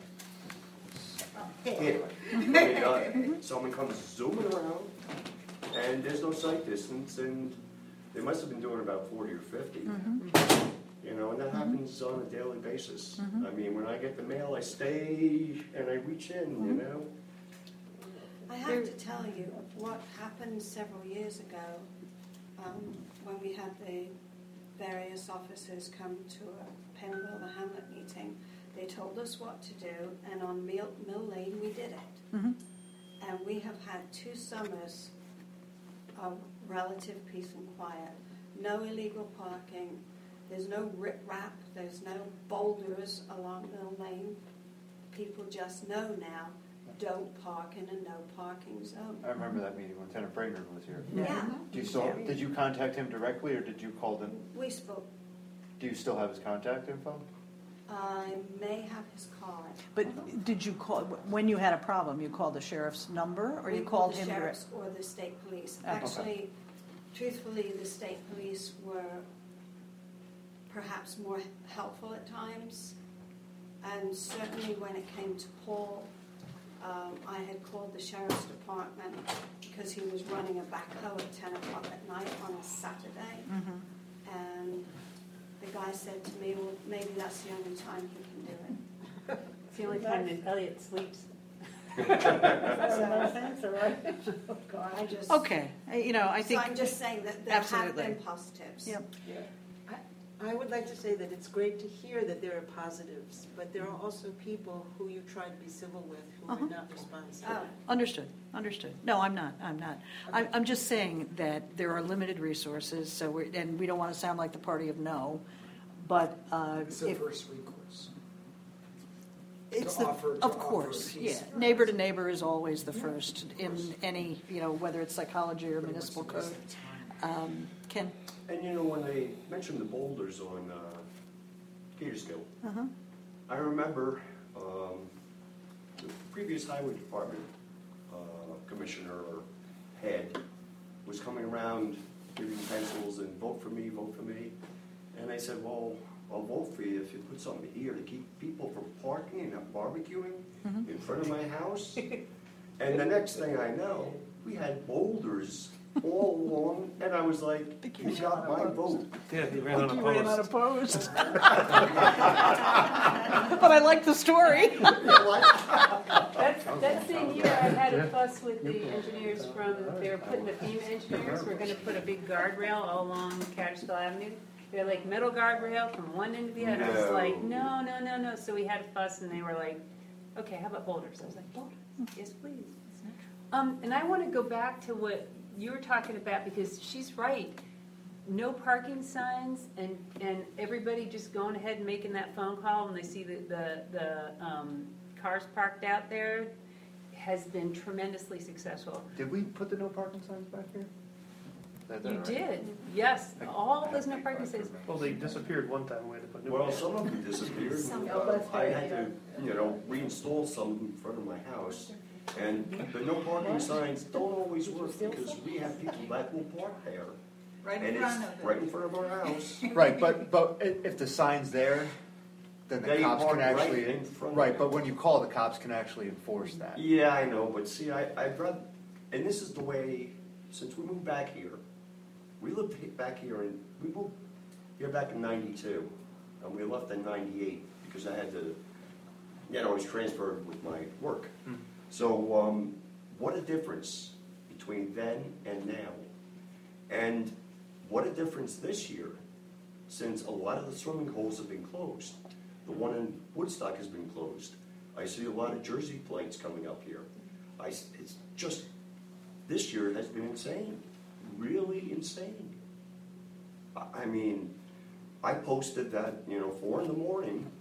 hit. Someone comes zooming around, and there's no sight distance, and they must have been doing about 40 or 50. You know, and that happens on a daily basis. I mean, when I get the mail, I stay and I reach in, you know? I have to tell you what happened several years ago when we had the various officers come to a Penville, the Hamlet meeting. They told us what to do, and on Mill Lane we did it. And we have had 2 summers of relative peace and quiet. No illegal parking. There's no rip-rap. There's no boulders along Mill Lane. People just know now, don't park in a no parking zone. I remember that meeting, Lieutenant Brainerd was here. Yeah. Did you contact him directly, or did you call them? We spoke. Do you still have his contact info? I may have his card. But did you call, when you had a problem, you called the sheriff's number, or you called him the direct? sheriff's or the state police. Okay. Actually, truthfully, the state police were perhaps more helpful at times. And certainly when it came to Paul, I had called the sheriff's department because he was running a backhoe at 10 o'clock at night on a Saturday. And the guy said to me, well, maybe that's the only time he can do it. It's the only time that Elliot sleeps. That's a nice answer, right? Oh, God. I just, Okay, you know, I think. so I'm just saying that there have Absolutely. been positives. Yep. I would like to say that it's great to hear that there are positives, but there are also people who you try to be civil with who are not responsive. Oh. Understood. No, I'm not. I'm just saying that there are limited resources, so and we don't want to sound like the party of no, but It's a first recourse. it's to offer of course, peace. yeah. Neighbor to neighbor is always the first in any, you know, whether it's psychology or municipal code. Ken? And you know, when they mentioned the boulders on Peterskill, I remember the previous highway department commissioner or head was coming around giving pencils and vote for me. And I said, well, I'll vote for you if you put something here to keep people from parking and not barbecuing in front of my house. And the next thing I know, we had boulders all along, and I was like, you got my vote. Yeah, he ran You ran unopposed. unopposed. But I like the story. That same year, I had a fuss with the engineers from, they were putting, the FEMA engineers were gonna put a big guardrail all along Catskill Avenue. They're like metal guardrail from one end to the other. I was like, no. So we had a fuss, and they were like, okay, how about boulders? I was like, boulders? Yes, please. And I want to go back to what you were talking about, because she's right. No parking signs, and everybody just going ahead and making that phone call when they see the cars parked out there has been tremendously successful. Did we put the no parking signs back here? You did, yes. All those no parking signs. Well, they disappeared one time. We had to put new Well, ones. some of them disappeared. I had to, reinstall some in front of my house. And the no parking signs don't always work because we have people that will park there. Right And in front it's of right it. in front of our house. Right, but if the sign's there, then the They cops park can right actually, in front of right, it. but when you call, the cops can actually enforce that. Yeah, I know, but see, I'd rather, and this is the way, since we moved back here, we lived back here, and we moved here back in '92, and we left in '98 because I had to, I was transferred with my work. So, what a difference between then and now. And what a difference this year, since a lot of the swimming holes have been closed. The one in Woodstock has been closed. I see a lot of Jersey plates coming up here. It's just, this year has been insane, really insane. I mean, I posted that, 4 in the morning,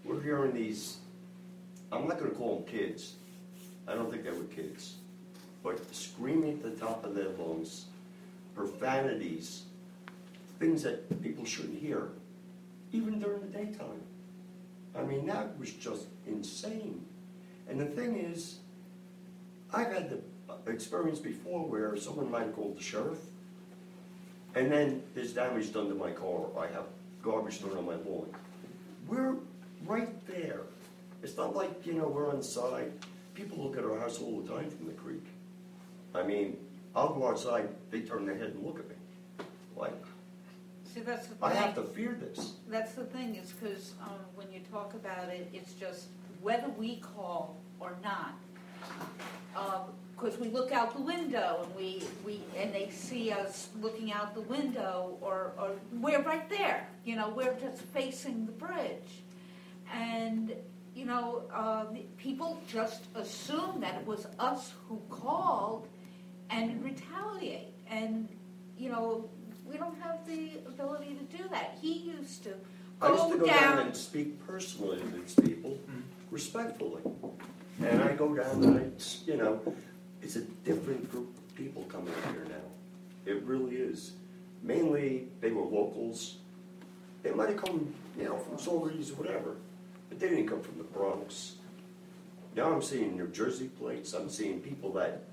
we're hearing these, I'm not gonna call them kids, I don't think they were kids, but screaming at the top of their lungs, profanities, things that people shouldn't hear, even during the daytime. I mean, that was just insane. And the thing is, I've had the experience before where someone might have called the sheriff, and then there's damage done to my car, I have garbage thrown on my lawn. We're right there. It's not like, we're on the side. People look at our house all the time from the creek. I mean, I'll go outside, they turn their head and look at me. Like, See, that's the thing. I have to fear this. That's the thing, is because when you talk about it, it's just whether we call or not. Because we look out the window and they see us looking out the window, or we're right there. We're just facing the bridge, and people just assume that it was us who called and retaliate, and we don't have the ability to do that. He used to I used to go down down and speak personally to these people, respectfully. And I go down and it's a different group of people coming up here now. It really is. Mainly, they were locals. They might have come, from Saugerties or whatever, but they didn't come from the Bronx. Now I'm seeing New Jersey plates. I'm seeing people that,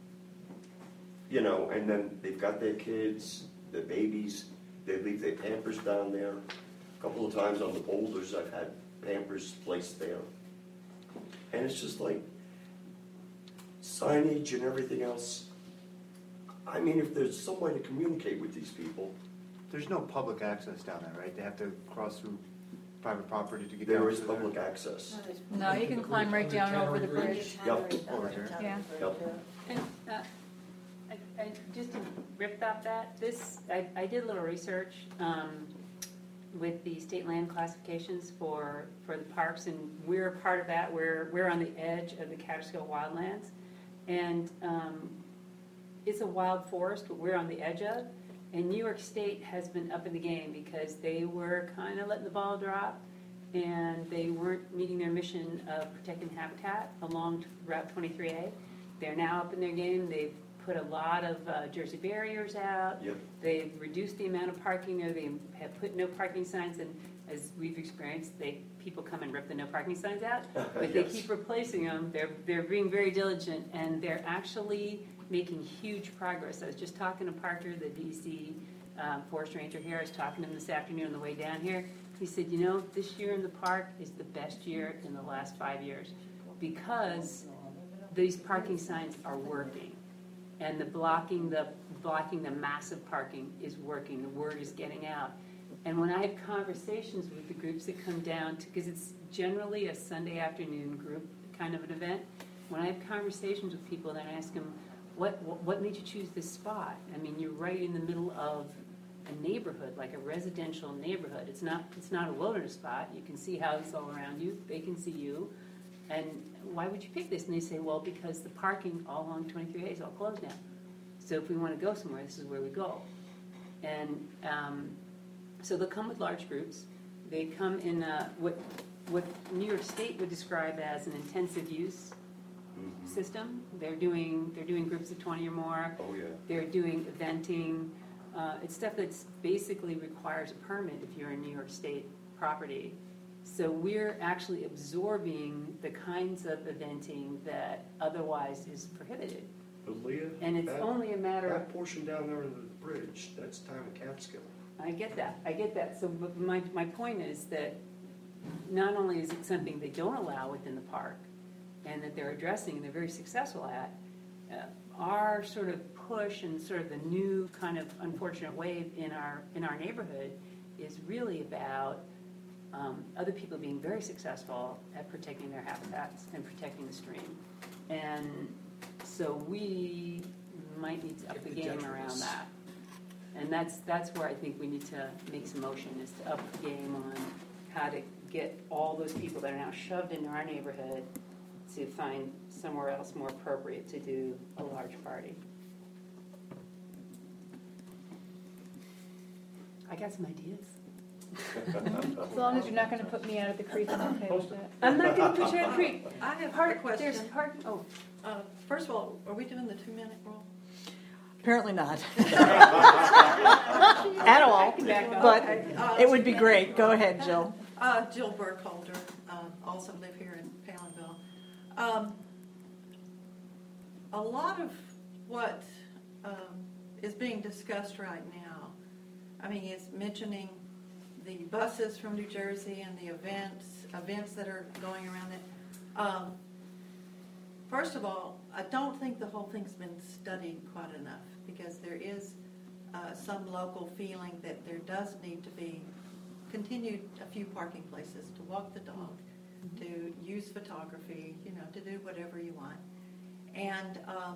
and then they've got their kids, their babies. They leave their Pampers down there. A couple of times on the boulders, I've had Pampers placed there. And it's just like signage and everything else. I mean, if there's some way to communicate with these people. There's no public access down there, right? They have to cross through private property to get down. There is public access. No, you can climb right down over the bridge. Yep. Over here. Yeah. Yep. And I just to rip off that, I did a little research with the state land classifications for the parks, and we're a part of that. We're on the edge of the Catskill Wildlands, and it's a wild forest, but we're on the edge of. And New York State has been up in the game because they were kind of letting the ball drop, and they weren't meeting their mission of protecting habitat along Route 23A. They're now up in their game. They've put a lot of Jersey barriers out. Yep. They've reduced the amount of parking there. They have put no parking signs, and as we've experienced, people come and rip the no parking signs out, but they Yes. keep replacing them. They're being very diligent, and they're actually making huge progress. I was just talking to Parker, the DC forest ranger here. I was talking to him this afternoon on the way down here. He said, this year in the park is the best year in the last 5 years because these parking signs are working. And the blocking the massive parking is working. The word is getting out. And when I have conversations with the groups that come down, because it's generally a Sunday afternoon group kind of an event, when I have conversations with people, then I ask them, what made you choose this spot? I mean, you're right in the middle of a neighborhood, like a residential neighborhood. It's not a wilderness spot. You can see houses all around you. They can see you. And why would you pick this? And they say, well, because the parking all along 23A is all closed now. So if we want to go somewhere, this is where we go. And so they'll come with large groups. They come in what New York State would describe as an intensive use system. They're doing groups of 20 or more. Oh, yeah. They're doing eventing. It's stuff that's basically requires a permit if you're in New York State property. So we're actually absorbing the kinds of eventing that otherwise is prohibited. But Leah, And it's only a matter of... that portion down there under the bridge, that's town of Catskill. I get that. So but my point is that not only is it something they don't allow within the park and that they're addressing and they're very successful at, our sort of push and sort of the new kind of unfortunate wave in our neighborhood is really about other people being very successful at protecting their habitats and protecting the stream. And so we might need to up the game around that. And that's where I think we need to make some motion, is to up the game on how to get all those people that are now shoved into our neighborhood to find somewhere else more appropriate to do a large party. I got some ideas. As long as you're not gonna put me out of the creek, I'm okay with that. I'm not gonna put you out of the creek. I have a There's question. oh. First of all, are we doing the 2-minute rule? Apparently not. At all, but it would be great. Go ahead, Jill. Jill Burkholder, also live here in Palinville. A lot of what is being discussed right now, I mean, is mentioning the buses from New Jersey and the events that are going around it. First of all, I don't think the whole thing's been studied quite enough, because there is some local feeling that there does need to be continued a few parking places to walk the dog, to use photography, to do whatever you want. And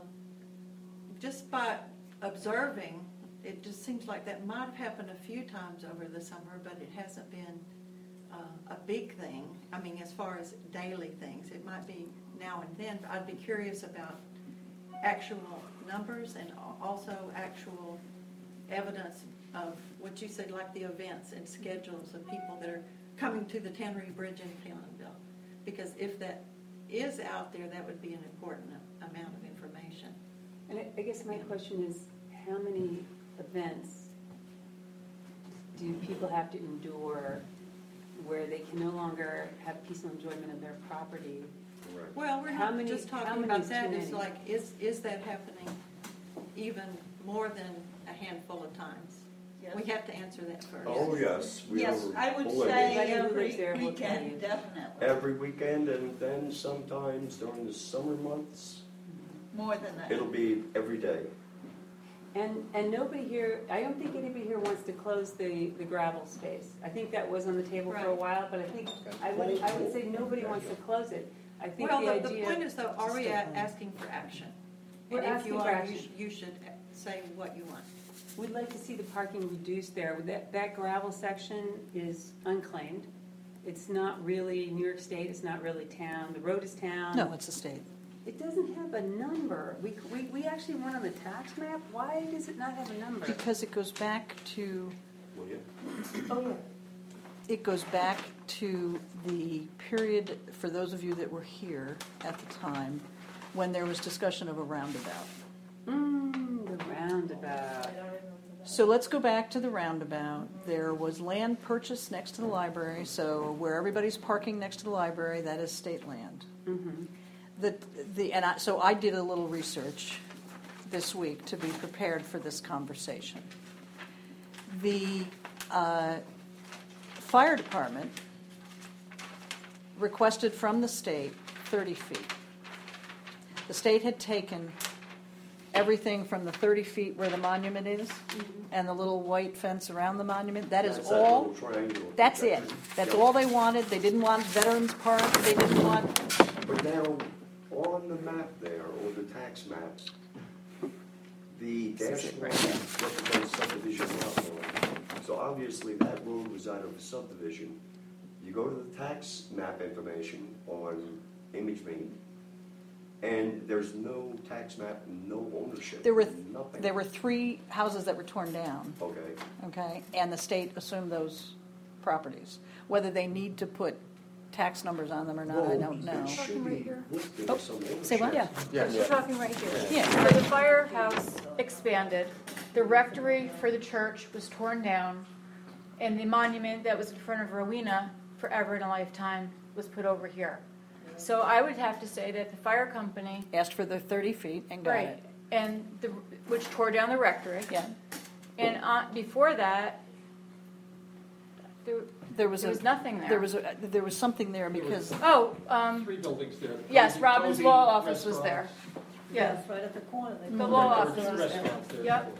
just by observing, it just seems like that might have happened a few times over the summer, but it hasn't been a big thing. I mean, as far as daily things, it might be now and then. But I'd be curious about actual numbers and also actual evidence of what you said, like the events and schedules of people that are coming to the Tannery Bridge in Palinville. Because if that is out there, that would be an important amount of information. And I guess my question is, how many events do people have to endure where they can no longer have peaceful enjoyment of their property? Well, we're not just talking about that. It's like, is that happening even more than a handful of times? Yes. We have to answer that first. Oh, yes. Yes, I would say every weekend, definitely. Every weekend, and then sometimes during the summer months, More than that. it'll be every day. And nobody here, I don't think anybody here wants to close the gravel space. I think that was on the table for a while, but I think, I would say nobody wants to close it. I think Well, the the idea. point is, though, are we asking for action? We're And if asking you for are, action. you should say what you want. We'd like to see the parking reduced there. That gravel section is unclaimed. It's not really New York State, it's not really town. The road is town. No, it's a state. It doesn't have a number. We actually went on the tax map. Why does it not have a number? Because it goes back to, Oh, yeah. it goes back to the period, for those of you that were here at the time, when there was discussion of a roundabout. The roundabout. So let's go back to the roundabout. There was land purchased next to the library, so where everybody's parking next to the library, that is state land. Mm-hmm. So I did a little research this week to be prepared for this conversation. The fire department requested from the state 30 feet. The state had taken everything from the 30 feet where the monument is and the little white fence around the monument. That is all. That's it. That's all they wanted. They didn't want Veterans Park. They didn't want. But now, on the map there, or the tax maps, the dash line represents subdivision lot line. So obviously that road was out of the subdivision. You go to the tax map information on ImageMe, and there's no tax map, no ownership, nothing. There were 3 houses that were torn down. Okay. And the state assumed those properties. Whether they need to put tax numbers on them or not, I don't know. Say what? Yeah, we're talking right here. Yeah. So the firehouse expanded, the rectory for the church was torn down, and the monument that was in front of Rowena, forever and a lifetime, was put over here. So I would have to say that the fire company asked for the 30 feet and got it. And which tore down the rectory. Yeah. And before that, there was nothing there. There was something there because 3 buildings there. Yes, Robin's Cozy law office was restaurants. there. Yeah, Yes, right at the corner. the law office was there. Restaurants there. Yep.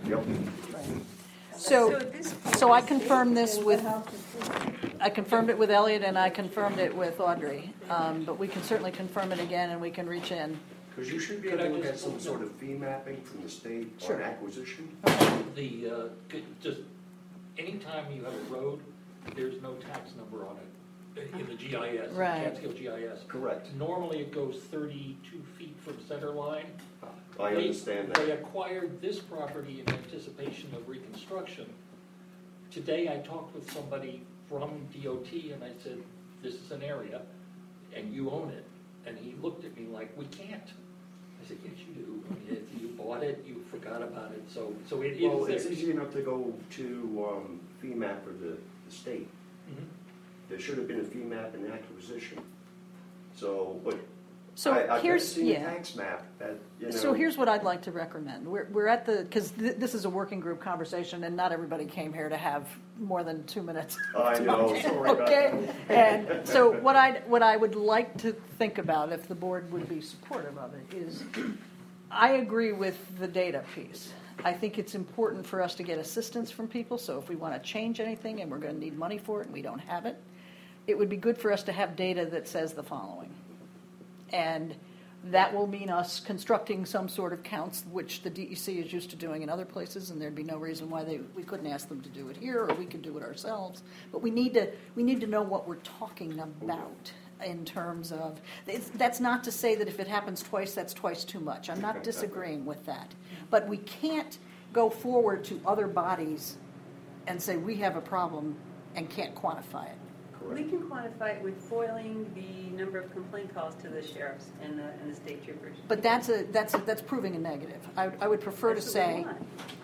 So I confirmed this with. I confirmed it with Elliot and I confirmed it with Audrey, but we can certainly confirm it again and we can reach in. Because you should be able to look at some sort of fee mapping from the state on acquisition. Just anytime you have a road, there's no tax number on it in the GIS, Right. Catskill GIS. Correct. Normally it goes 32 feet from center line. I understand that. They acquired this property in anticipation of reconstruction. Today I talked with somebody from DOT, and I said, this is an area, and you own it. And he looked at me like, we can't. I said, yes, you do. I mean, you bought it, you forgot about it, so it is. Well, it's there. easy enough to go to FEMAP or the state. Mhm. There should have been a FEMAP and acquisition. So, but So I've here's seen the yeah. tax map that, you know. So here's what I'd like to recommend. We're at the, because this is a working group conversation, and not everybody came here to have more than 2 minutes. I know, sorry about Okay, and so what I would like to think about, if the board would be supportive of it, is I agree with the data piece. I think it's important for us to get assistance from people, so if we want to change anything and we're going to need money for it and we don't have it, it would be good for us to have data that says the following. And that will mean us constructing some sort of counts, which the DEC is used to doing in other places, and there'd be no reason why we couldn't ask them to do it here, or we could do it ourselves. But we need to know what we're talking about in terms of. That's not to say that if it happens twice, that's twice too much. I'm not disagreeing with that, but we can't go forward to other bodies and say we have a problem and can't quantify it. We can quantify it with foiling the number of complaint calls to the sheriffs and the state troopers. But that's proving a negative. I would prefer That's to what we say, want.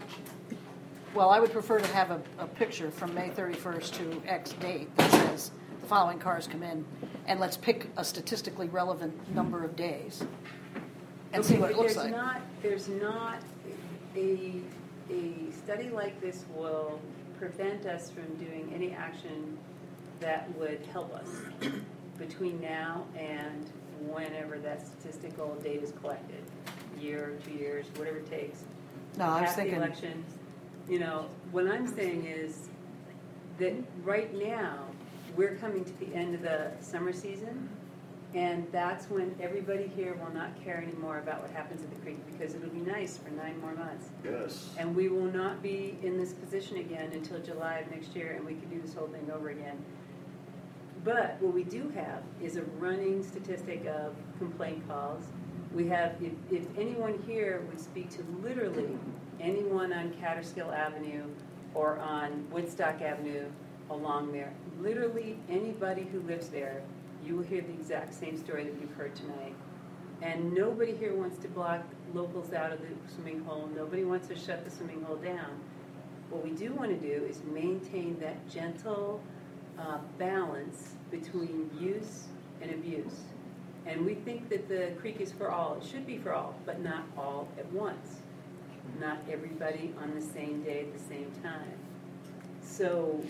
well, I would prefer to have a picture from May 31st to X date that says the following cars come in, and let's pick a statistically relevant number of days and see what it looks like. There's not a study like this will prevent us from doing any action that would help us between now and whenever that statistical data is collected, year, 2 years, whatever it takes. No, I was After the thinking. election, what I'm saying is that right now we're coming to the end of the summer season, and that's when everybody here will not care anymore about what happens at the creek, because it'll be nice for 9 more months. Yes. And we will not be in this position again until July of next year, and we can do this whole thing over again. But what we do have is a running statistic of complaint calls. We have, if anyone here would speak to literally anyone on Catterskill Avenue or on Woodstock Avenue along there, literally anybody who lives there, you will hear the exact same story that you've heard tonight. And nobody here wants to block locals out of the swimming hole. Nobody wants to shut the swimming hole down. What we do want to do is maintain that gentle balance between use and abuse. And we think that the creek is for all. It should be for all, but not all at once. Not everybody on the same day at the same time. So,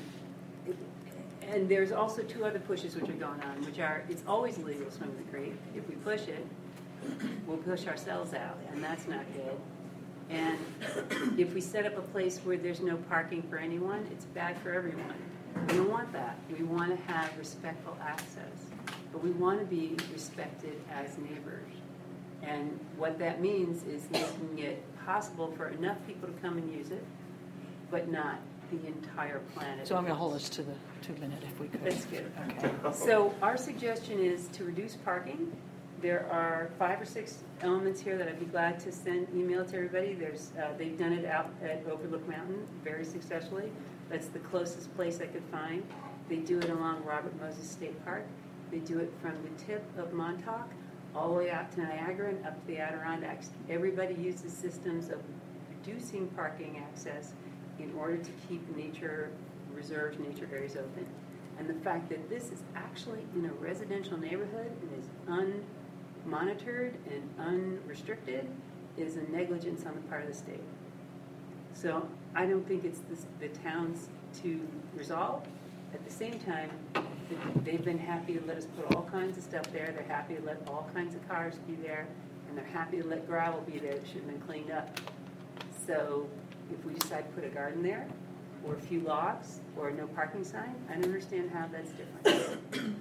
and there's also 2 other pushes which are going on, which are, it's always illegal to swim the creek. If we push it, we'll push ourselves out, and that's not good. And if we set up a place where there's no parking for anyone, it's bad for everyone. We don't want that. We want to have respectful access, but we want to be respected as neighbors. And what that means is making it possible for enough people to come and use it, but not the entire planet. So I'm going to hold us to the 2-minute if we could. That's good. Okay. So our suggestion is to reduce parking. There are 5 or 6 elements here that I'd be glad to send email to everybody. They've done it out at Overlook Mountain very successfully. That's the closest place I could find. They do it along Robert Moses State Park. They do it from the tip of Montauk all the way out to Niagara and up to the Adirondacks. Everybody uses systems of reducing parking access in order to keep nature reserves, nature areas open. And the fact that this is actually in a residential neighborhood and is unmonitored and unrestricted is a negligence on the part of the state. So I don't think it's the towns to resolve. At the same time, they've been happy to let us put all kinds of stuff there. They're happy to let all kinds of cars be there, and they're happy to let gravel be there that should have been cleaned up. So if we decide to put a garden there, or a few logs, or a no parking sign, I don't understand how that's different.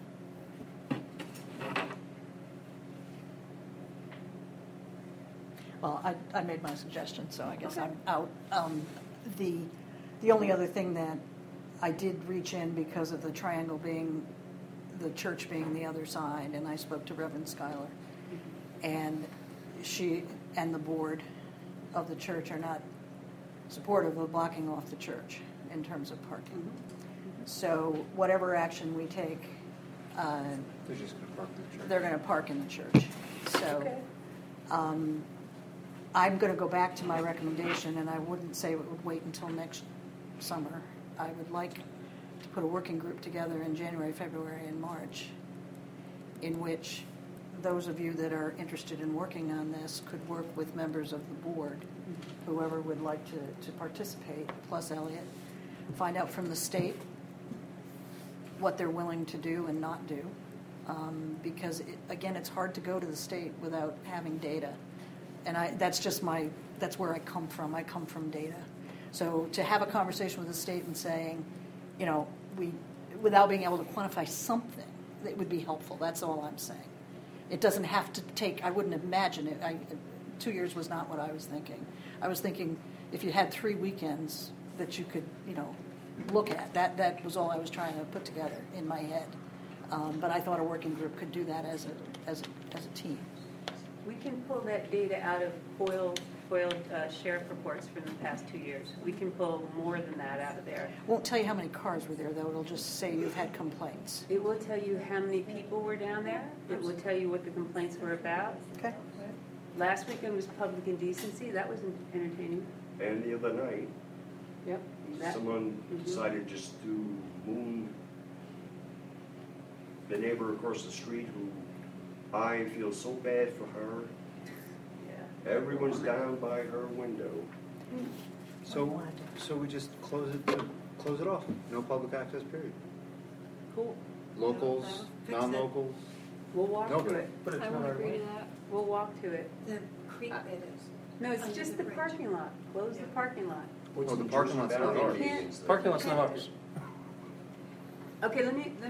Well, I made my suggestion, so I guess I'm out. The only other thing that I did reach in because of the triangle being, the church being the other side, and I spoke to Reverend Schuyler, and she and the board of the church are not supportive of blocking off the church in terms of parking. So whatever action we take, They're just gonna park in the church. they're going to park in the church. So I'm going to go back to my recommendation, and I wouldn't say it would wait until next summer. I would like to put a working group together in January, February, and March, in which those of you that are interested in working on this could work with members of the board, whoever would like to participate, plus Elliot, find out from the state what they're willing to do and not do. Because, again, it's hard to go to the state without having data. And that's where I come from. I come from data. So to have a conversation with the state and saying, without being able to quantify something, that would be helpful. That's all I'm saying. It doesn't have to take, I wouldn't imagine it. 2 years was not what I was thinking. I was thinking if you had 3 weekends that you could, look at. That was all I was trying to put together in my head. But I thought a working group could do that as a team. We can pull that data out of FOIL sheriff reports from the past 2 years. We can pull more than that out of there. Won't tell you how many cars were there, though. It'll just say you've had complaints. It will tell you how many people were down there. It will tell you what the complaints were about. Okay. Last weekend was public indecency. That was entertaining. And the other night, Yep. someone decided just to moon the neighbor across the street who I feel so bad for her. Yeah. Everyone's down by her window. So we just close it off. No public access period. Cool. Locals, Fix it. non-locals. We'll walk Nobody. to it. But it's I not would our agree to way. that. We'll walk to it. The creek bed is. No, it's Under just the the bridge. parking lot. Close the parking lot. What's Oh, the New parking Jersey lot's not boundary ours. against that? Parking lot's not ours. Okay,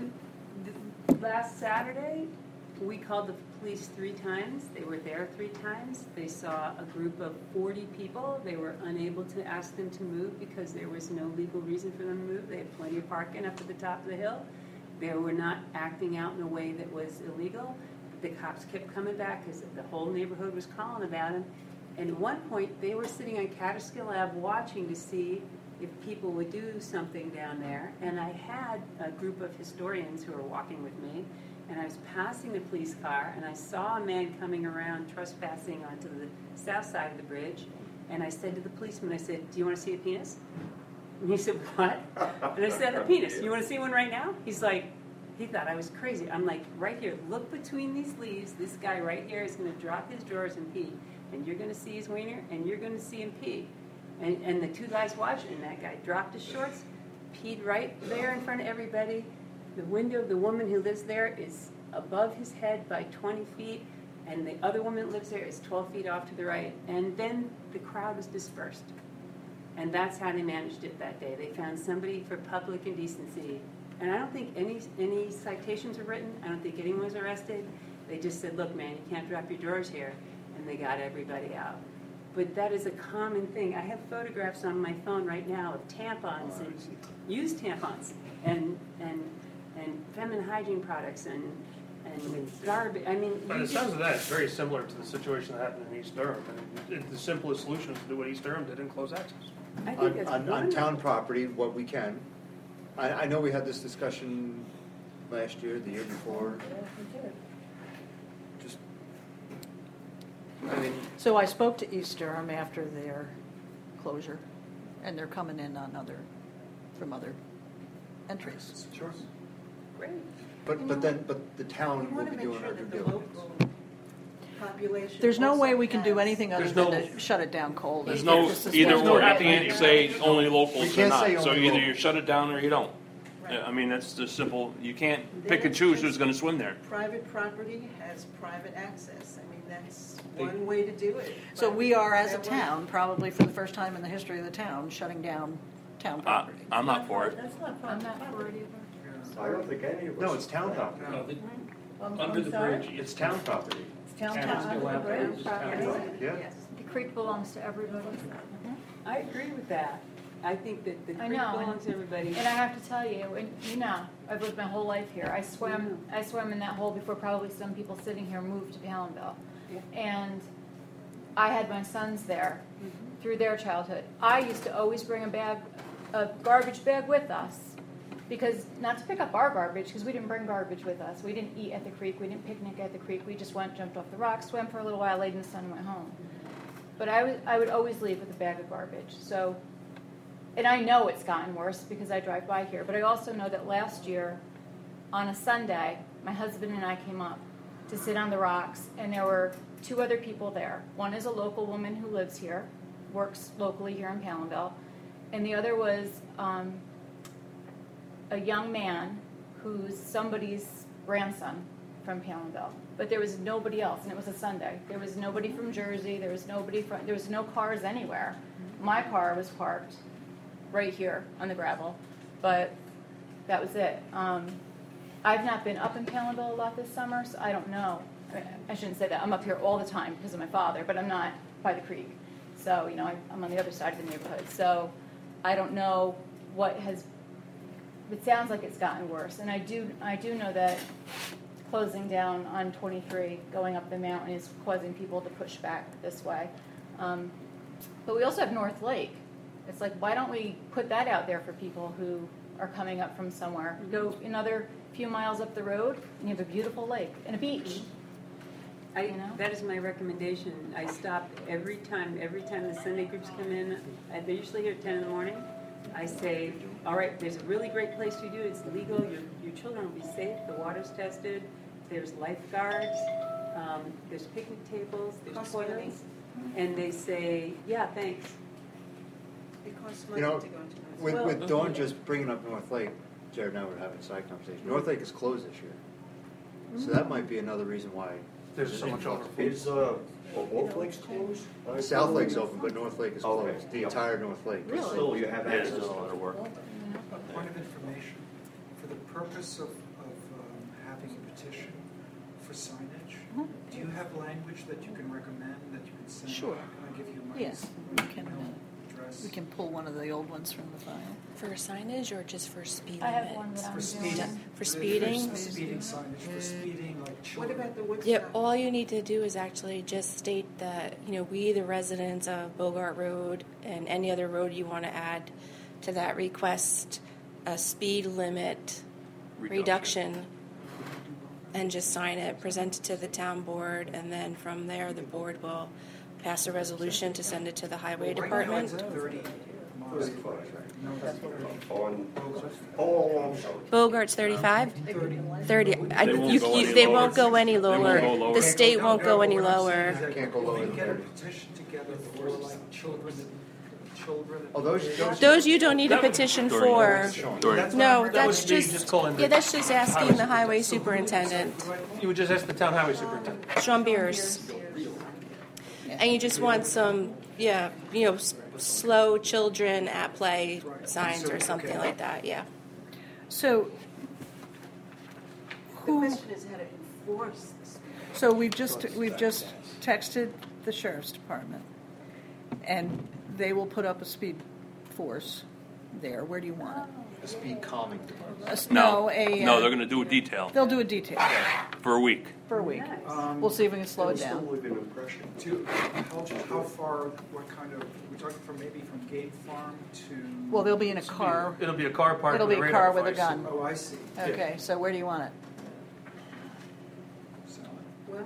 last Saturday, we called the police 3 times. They were there 3 times. They saw a group of 40 people. They were unable to ask them to move because there was no legal reason for them to move. They had plenty of parking up at the top of the hill. They were not acting out in a way that was illegal. The cops kept coming back because the whole neighborhood was calling about them. And at one point, they were sitting on Catterskill Ave watching to see if people would do something down there. And I had a group of historians who were walking with me, and I was passing the police car, and I saw a man coming around trespassing onto the south side of the bridge. And I said to the policeman, I said, "Do you want to see a penis?" And he said, "What?" And I said, "A penis. You want to see one right now?" He's like, he thought I was crazy. I'm like, right here, look between these leaves. This guy right here is going to drop his drawers and pee. And you're going to see his wiener, and you're going to see him pee. And the 2 guys watching, and that guy dropped his shorts, peed right there in front of everybody. The window of the woman who lives there is above his head by 20 feet, and the other woman that lives there is 12 feet off to the right. And then the crowd was dispersed. And that's how they managed it that day. They found somebody for public indecency. And I don't think any citations were written. I don't think anyone was arrested. They just said, "Look, man, you can't drop your drawers here." And they got everybody out. But that is a common thing. I have photographs on my phone right now of tampons and used tampons and feminine hygiene products and garbage. I mean, By the sounds of that, it's very similar to the situation that happened in East Durham. And the simplest solution is to do what East Durham did and close access. I think that's On wonderful. town property, what we can. I know we had this discussion last year, the year before. Just, I mean, So I spoke to East Durham after their closure, and they're coming in from other entries. sure. Great. But the town We will want be to make doing sure our due that the diligence. local population. There's no also way we can do has- anything other There's than no- to shut it down cold. There's no This is- either there's no or. You right can't way. say only We locals or can't not. say So only either local. you shut it down or you don't. Right. I mean, that's the simple. You can't pick and choose who's going to swim there. Private property has private access. I mean, that's one way to do it. So But we are, as a that way- town, probably for the first time in the history of the town, shutting down town property. I'm not for it. That's not I'm private not for property. it either. I don't think any of us. No, it's town property. No, I'm under the sorry? bridge. It's town property. It's town Town's under still the out there. bridge. It's town Yes. property. Yeah. The creek belongs to everybody. I agree with that. I think that the I creek know, belongs to everybody. And I have to tell you, I've lived my whole life here. I swam in that hole before probably some people sitting here moved to Palenville. Yeah. And I had my sons there through their childhood. I used to always bring a garbage bag with us because not to pick up our garbage, because we didn't bring garbage with us. We didn't eat at the creek. We didn't picnic at the creek. We just went, jumped off the rocks, swam for a little while, laid in the sun, and went home. But I would always leave with a bag of garbage. So, and I know it's gotten worse because I drive by here. But I also know that last year, on a Sunday, my husband and I came up to sit on the rocks, and there were 2 other people there. One is a local woman who lives here, works locally here in Palinville, and the other was a young man who's somebody's grandson from Palinville. But there was nobody else, and it was a Sunday. There was nobody from Jersey. There was no cars anywhere. My car was parked right here on the gravel, but that was it. I've not been up in Palinville a lot this summer, so I don't know. I shouldn't say that. I'm up here all the time because of my father, but I'm not by the creek. So, you know, I'm on the other side of the neighborhood. So I don't know what has, it sounds like it's gotten worse. And I do know that closing down on 23, going up the mountain, is causing people to push back this way. But we also have North Lake. It's like, why don't we put that out there for people who are coming up from somewhere? Go another few miles up the road, and you have a beautiful lake and a beach. That is my recommendation. I stop every time the Sunday groups come in. They're usually here at 10 in the morning. I say, all right, there's a really great place to do it. It's legal. Your children will be safe. The water's tested. There's lifeguards. There's picnic tables. There's toilets. And they say, yeah, thanks. It costs You know, money to go into with Dawn just bringing up North Lake, Jared and I were having a side conversation. North Lake is closed this year. So that might be another reason why There's so much overflow. Is, both lakes closed? South Lake's open, but North Lake is Okay. closed. The entire North Lake. But still, you have access to a lot of work. Point of information, for the purpose of having a petition for signage, do you have language that you can recommend, that you can send? Sure. Can I give you my Yes, address? we can pull one of the old ones from the file. For signage or just for speed I have limit? one that I'm For doing. speeding. For speeding? For speeding signage, for speeding, like What children. about the Woodstock? Yep, all you need to do is actually just state that, we, the residents of Bogart Road and any other road you want to add to that, request a speed limit reduction, and just sign it, present it to the town board, and then from there, the board will pass a resolution to send it to the highway department. 30 miles. Bogart's 35? 30. They won't go any They lower. won't go any They won't go lower. lower. The state won't go any lower. Can't go lower We than get a 30. petition together for like children. Oh, Those you don't need a petition for. No, That that's would be just, calling the that's just asking the highway superintendent, You would just ask the town highway superintendent. Sean Beers. And you just want some, slow children at play signs or something like that, yeah. So, The question is how to enforce this. so we've just texted the sheriff's department, and they will put up a speed force there. Where do you want it? A speed calming device. No, a, no, they're going to do a detail They'll do a detail for a week. for a week. We'll see if we can slow it It'll down. still leave an impression. How far, what kind of, we're talking from maybe from Game Farm to? Well, they'll be in a car. It'll be a car parked It'll with be a a radar car with a device. gun. Oh, I see. Okay, so where do you want it? Well,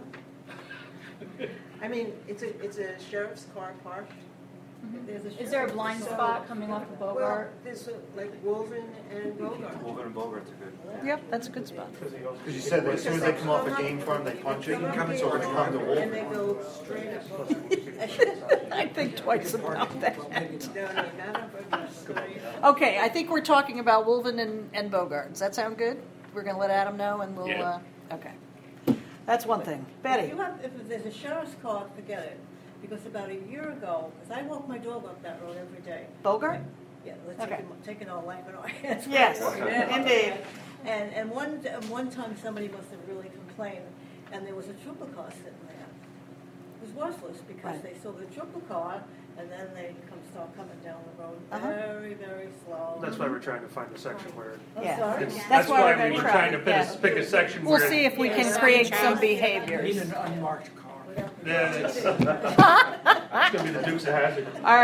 I mean, it's a sheriff's car parked. There's Is there a sheriff. blind So- spot coming off of Well, Bogart? there's like Woven and Bogart. Woven and Bogart's are good. Yep, that's a good spot. Because you said that as soon as they come off a game farm, they punch it. So when they come to And they Wolf, go straight up. I think twice about that. No, not up Bogart, straight up. Okay, I think we're talking about Wolven and Bogart. Does that sound good? We're going to let Adam know, and we'll. Yeah. Okay, that's one thing. Betty. If there's a sheriff's car, forget it. Because about a year ago, because I walk my dog up that road every day. Bogart? Yeah, let's Okay. take it all Langford. Yes, indeed. And one time somebody must have really complained, and there was a trooper car sitting there. It was worthless because Right. they saw the trooper car, and then they start coming down the road very, very slow. That's why we're trying to find a section where. I'm Yeah. sorry? That's why we're we gonna were try. trying to Yeah. pick a section We'll where. see if we can Yeah. create some Need behaviors. an unmarked car. Yeah, it's going to be the Dukes of Hazzard. All right.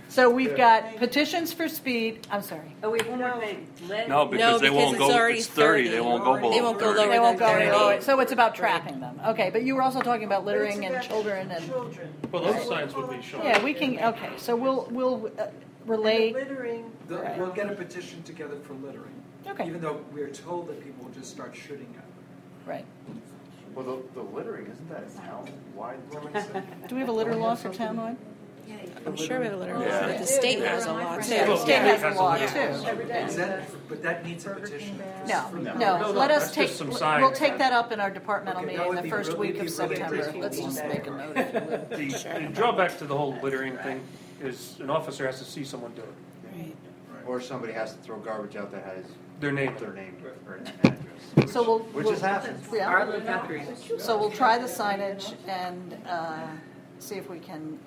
So we've got petitions for speed, I'm sorry. Oh, wait, one more thing. No, because they won't it's go, already it's 30, they won't go below 30. They won't go lower They won't than go 30. any lower. So it's about trapping them. Okay, but you were also talking about littering and children and, Children. Well, those signs would be shown. yeah, we can, okay, so we'll relay, And the littering. Right. We'll get a petition together for littering. Okay. Even though we're told that people will just start shooting at them. right. Well, the littering, isn't that a town-wide limit? Do we have a litter law for townwide? I'm sure we have a litter law, Yeah. but the state has a law too. Yeah, the state has a law Yeah. too. Is that, but that needs a petition. No, let us That's take, just some we'll signs. take that up in our departmental Okay, that meeting would the be first really- week of we'd be really September. grateful Let's for just that. make a note if you would. The drawback to the whole littering thing is an officer has to see someone do it. Right. Or somebody has to throw garbage out that has Their name. their name or an address. So we'll. Which we'll- has happened. Yeah. Arlen Guthrie. So we'll try the signage and see if we can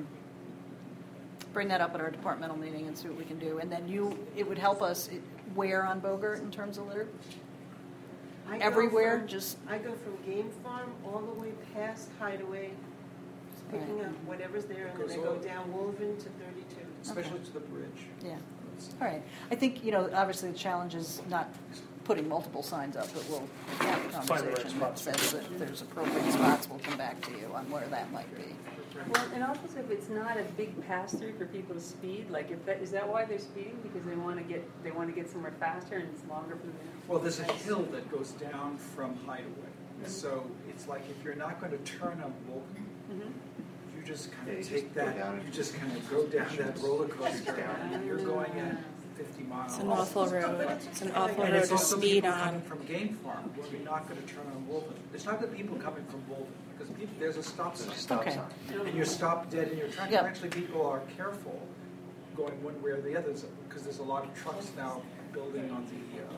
bring that up at our departmental meeting and see what we can do. And then it would help us where on Bogart in terms of litter? I go Everywhere, from- just, I go from Game Farm all the way past Hideaway, just picking up whatever's there, and then I go down Woolven to 32. Especially to the bridge. yeah. All right. I think, obviously the challenge is not putting multiple signs up, but we'll have a Find the right conversation that spots. says that if there's appropriate spots, we'll come back to you on where that might be. Well, and also if it's not a big pass-through for people to speed, like is that why they're speeding? Because they want to get somewhere faster and it's longer for them? Well, there's a hill that goes down from Hideaway. So it's like if you're not going to turn on Woolton, you just kind Yeah, you of just take go that, down you just kind of go down that roller coaster. down. And you're going at 50 miles. It's an awful road. It's an awful And road it's to also speed people on. coming from Game Farm, where we're not going to turn on Woolton. It's not the people coming from Woolton, because there's a stop sign. Stop Okay. sign. And you're stopped dead in your tracks. Yep. Actually, people are careful going one way or the other, because there's a lot of trucks now building on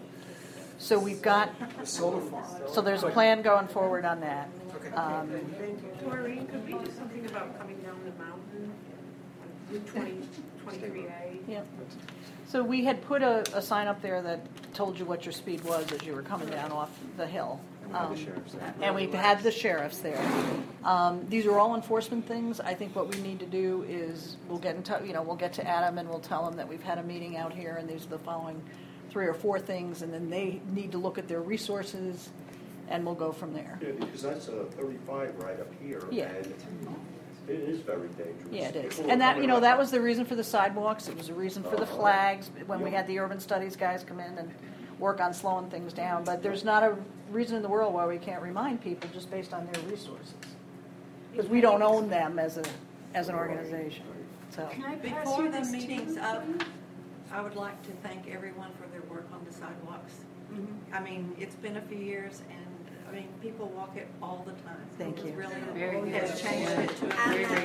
So we've got, the solar farm. so there's a plan going forward on that. Okay. Maureen, could we do something about coming down the mountain on Route 23A? Yep. So we had put a sign up there that told you what your speed was as you were coming down off the hill. And we had the sheriff's there. And we've had the sheriffs there. These are all enforcement things. I think what we need to do is we'll get in touch, we'll get to Adam and we'll tell him that we've had a meeting out here and these are the following 3 or 4 things, and then they need to look at their resources and we'll go from there. Yeah, because that's a 35 right up here, Yeah. and it is very dangerous. Yeah, it is. People are And that, coming up- that was the reason for the sidewalks. It was a reason for the flags when we had the urban studies guys come in and work on slowing things down. But there's not a reason in the world why we can't remind people just based on their resources. Because we don't own them as an organization. So, Can I pass Before you the this meeting's too? up, I would like to thank everyone for their work on the sidewalks. I mean, it's been a few years, and, people walk it all the time. Thank It you. really Very good. has changed it to a Very, very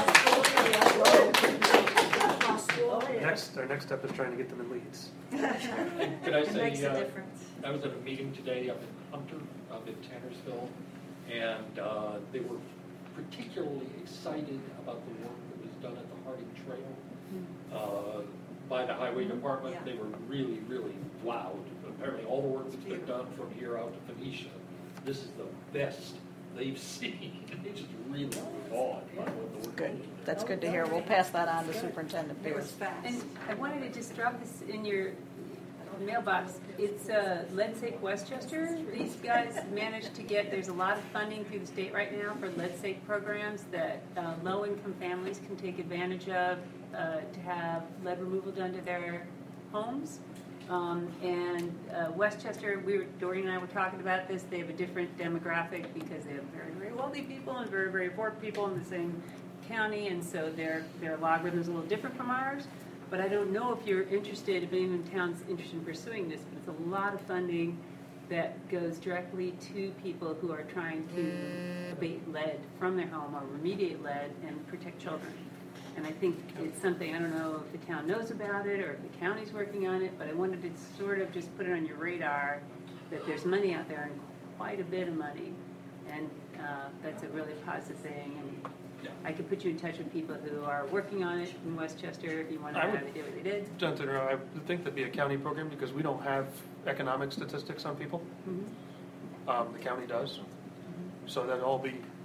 good. Our next step is trying to get them in Leeds. Could I It makes say, a difference. I was at a meeting today up in Hunter, up in Tannersville, and they were particularly excited about the work that was done at the Harding Trail by the Highway Department. Yeah. They were really, really wowed. Apparently, all the work that's been done from here out to Phoenicia, this is the best they've seen. They just really awed by what the work good. was. That's good to hear. We'll pass that on to Superintendent It was Pierce. fast. And I wanted to just drop this in your mailbox. It's LeadSafe Westchester. These guys managed to get, there's a lot of funding through the state right now for LeadSafe programs that low-income families can take advantage of to have lead removal done to their homes. And Westchester, Doreen and I were talking about this, they have a different demographic because they have very, very wealthy people and very, very poor people in the same county, and so their logarithm is a little different from ours. But I don't know if you're interested, if anyone in town's interested in pursuing this, but it's a lot of funding that goes directly to people who are trying to abate lead from their home or remediate lead and protect children. And I think it's something, I don't know if the town knows about it or if the county's working on it, but I wanted to sort of just put it on your radar that there's money out there, and quite a bit of money. And that's a really positive thing. And I could put you in touch with people who are working on it in Westchester if you want to know how they did what they did. Jonathan, I would think that'd be a county program because we don't have economic statistics on people. The county does. So that'd all be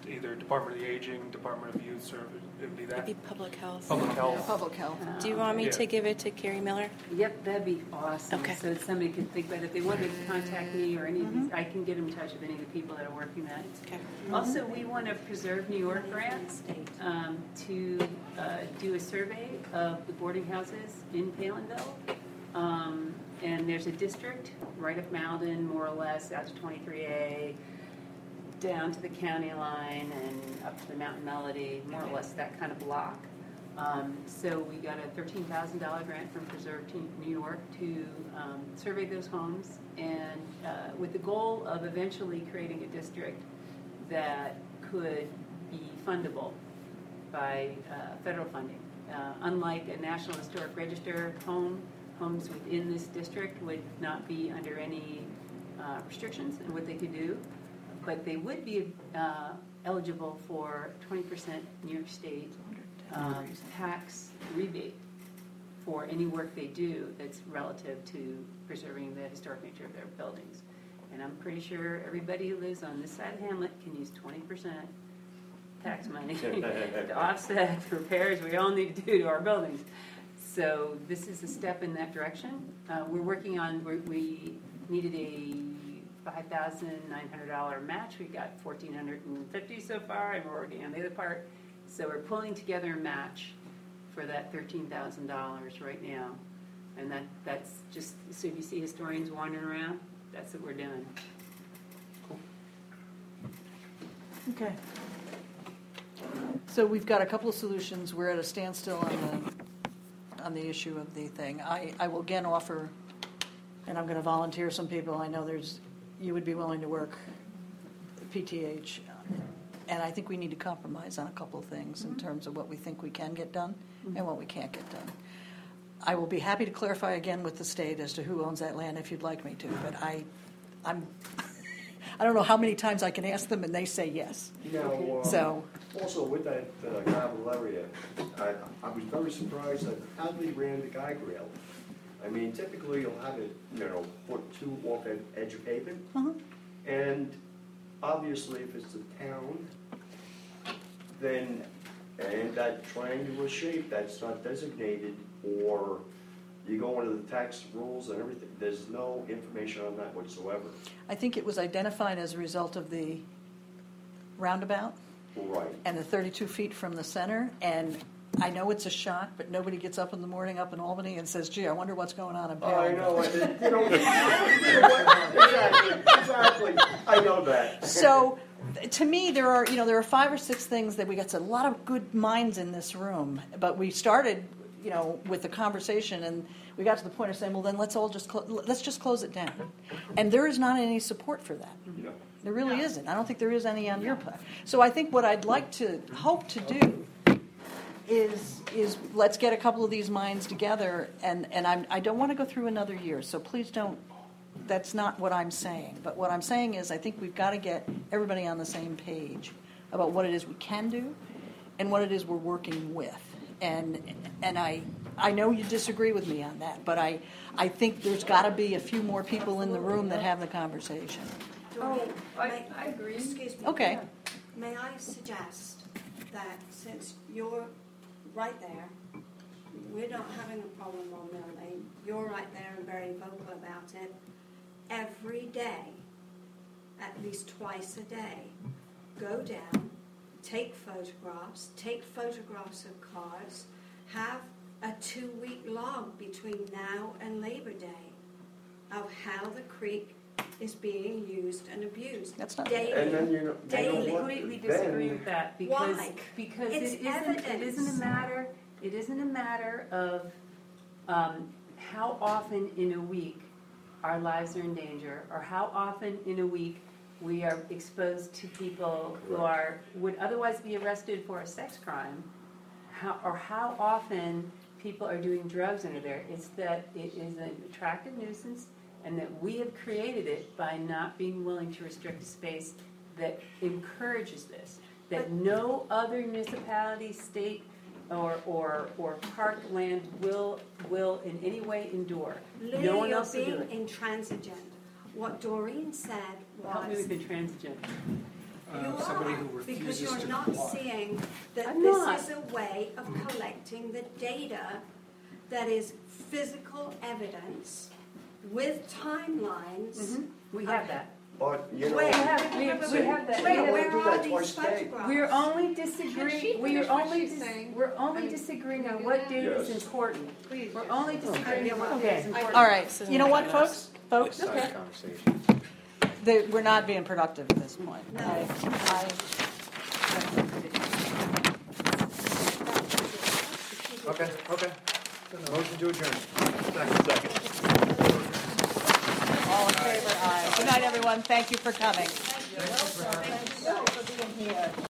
either Department of the Aging, Department of Youth Service, it would be that. It'd be public health. Public health. Public health. Do you want me Yeah. to give it to Carrie Miller? Yep, that'd be awesome. Okay. So somebody could think about it. If they wanted to contact me or any of these, I can get in touch with any of the people that are working that. Okay. Also, we want to preserve New York grants to do a survey of the boarding houses in Palinville. And there's a district right up Malden, more or less, out to 23A, down to the county line and up to the Mountain Melody, more or less that kind of block. So we got a $13,000 grant from Preserve New York to survey those homes, and with the goal of eventually creating a district that could be fundable by federal funding. Unlike a National Historic Register homes within this district would not be under any restrictions in what they could do, but they would be eligible for 20% New York State tax rebate for any work they do that's relative to preserving the historic nature of their buildings. And I'm pretty sure everybody who lives on this side of Hamlet can use 20% tax money to offset the repairs we all need to do to our buildings. So this is a step in that direction. We're working on, we needed a $5,900 match. We got $1,450 so far, and we're working on the other part. So we're pulling together a match for that $13,000 right now. And that's just, so if you see historians wandering around, that's what we're doing. Okay. So we've got a couple of solutions. We're at a standstill on the issue of the thing. I will again offer, and I'm going to volunteer some people. I know you would be willing to work PTH, and I think we need to compromise on a couple of things in terms of what we think we can get done and what we can't get done. I will be happy to clarify again with the state as to who owns that land if you'd like me to, but I don't know how many times I can ask them and they say yes. So also with that gravel area, I was very surprised at how they ran the guide rail. I mean, typically you'll have it, put two off an edge of pavement, and obviously if it's the town, then and that triangular shape that's not designated, or you go into the tax rules and everything, there's no information on that whatsoever. I think it was identified as a result of the roundabout. Right. And the 32 feet from the center, and I know it's a shock, but nobody gets up in the morning up in Albany and says, gee, I wonder what's going on in Palinville. I know, exactly, I know that. So, to me, there are 5 or 6 things that we got a lot of good minds in this room, but we started, with the conversation, and we got to the point of saying, well, then let's just close it down, and there is not any support for that. Yeah. There really isn't. I don't think there is any on your part. So I think what I'd like to hope to do is let's get a couple of these minds together, and I don't want to go through another year, so please don't. That's not what I'm saying. But what I'm saying is I think we've got to get everybody on the same page about what it is we can do and what it is we're working with. And I know you disagree with me on that, but I think there's got to be a few more people in the room that have the conversation. I agree. Excuse me. Okay. May I suggest that since you're right there, we're not having a problem on Mill Lane, you're right there and very vocal about it, every day, at least twice a day, go down, take photographs of cars, have a 2-week log between now and Labor Day of how the creek is being used and abused. That's not daily. And then daily. I completely disagree with that because Why? Because It's it isn't a matter of how often in a week our lives are in danger, or how often in a week we are exposed to people who would otherwise be arrested for a sex crime, or how often people are doing drugs under there. It's that it is an attractive nuisance, and that we have created it by not being willing to restrict a space that encourages this, that no other municipality, state, or park land will in any way endure. Lydia, No one else will you're do being it. intransigent. What Doreen said was... Help me with intransigent. You somebody are, who because refuses you're to not comply. seeing that I'm this not. is a way of collecting the data that is physical evidence with timelines. We have that. But, you know. Where? We have that. They Where only do are that these twice a day. photographs? We're only Can she disagreeing, finish we're what only, she's saying? we're only I mean, disagreeing can on you what do data that? is important. Please. We're only disagreeing on what data is important. All right, you know what, folks? Folks, Okay. we're not being productive at this point. Okay, okay. Motion to adjourn. Second. All in favor, aye. Good night, everyone. Thank you for coming. Thank you.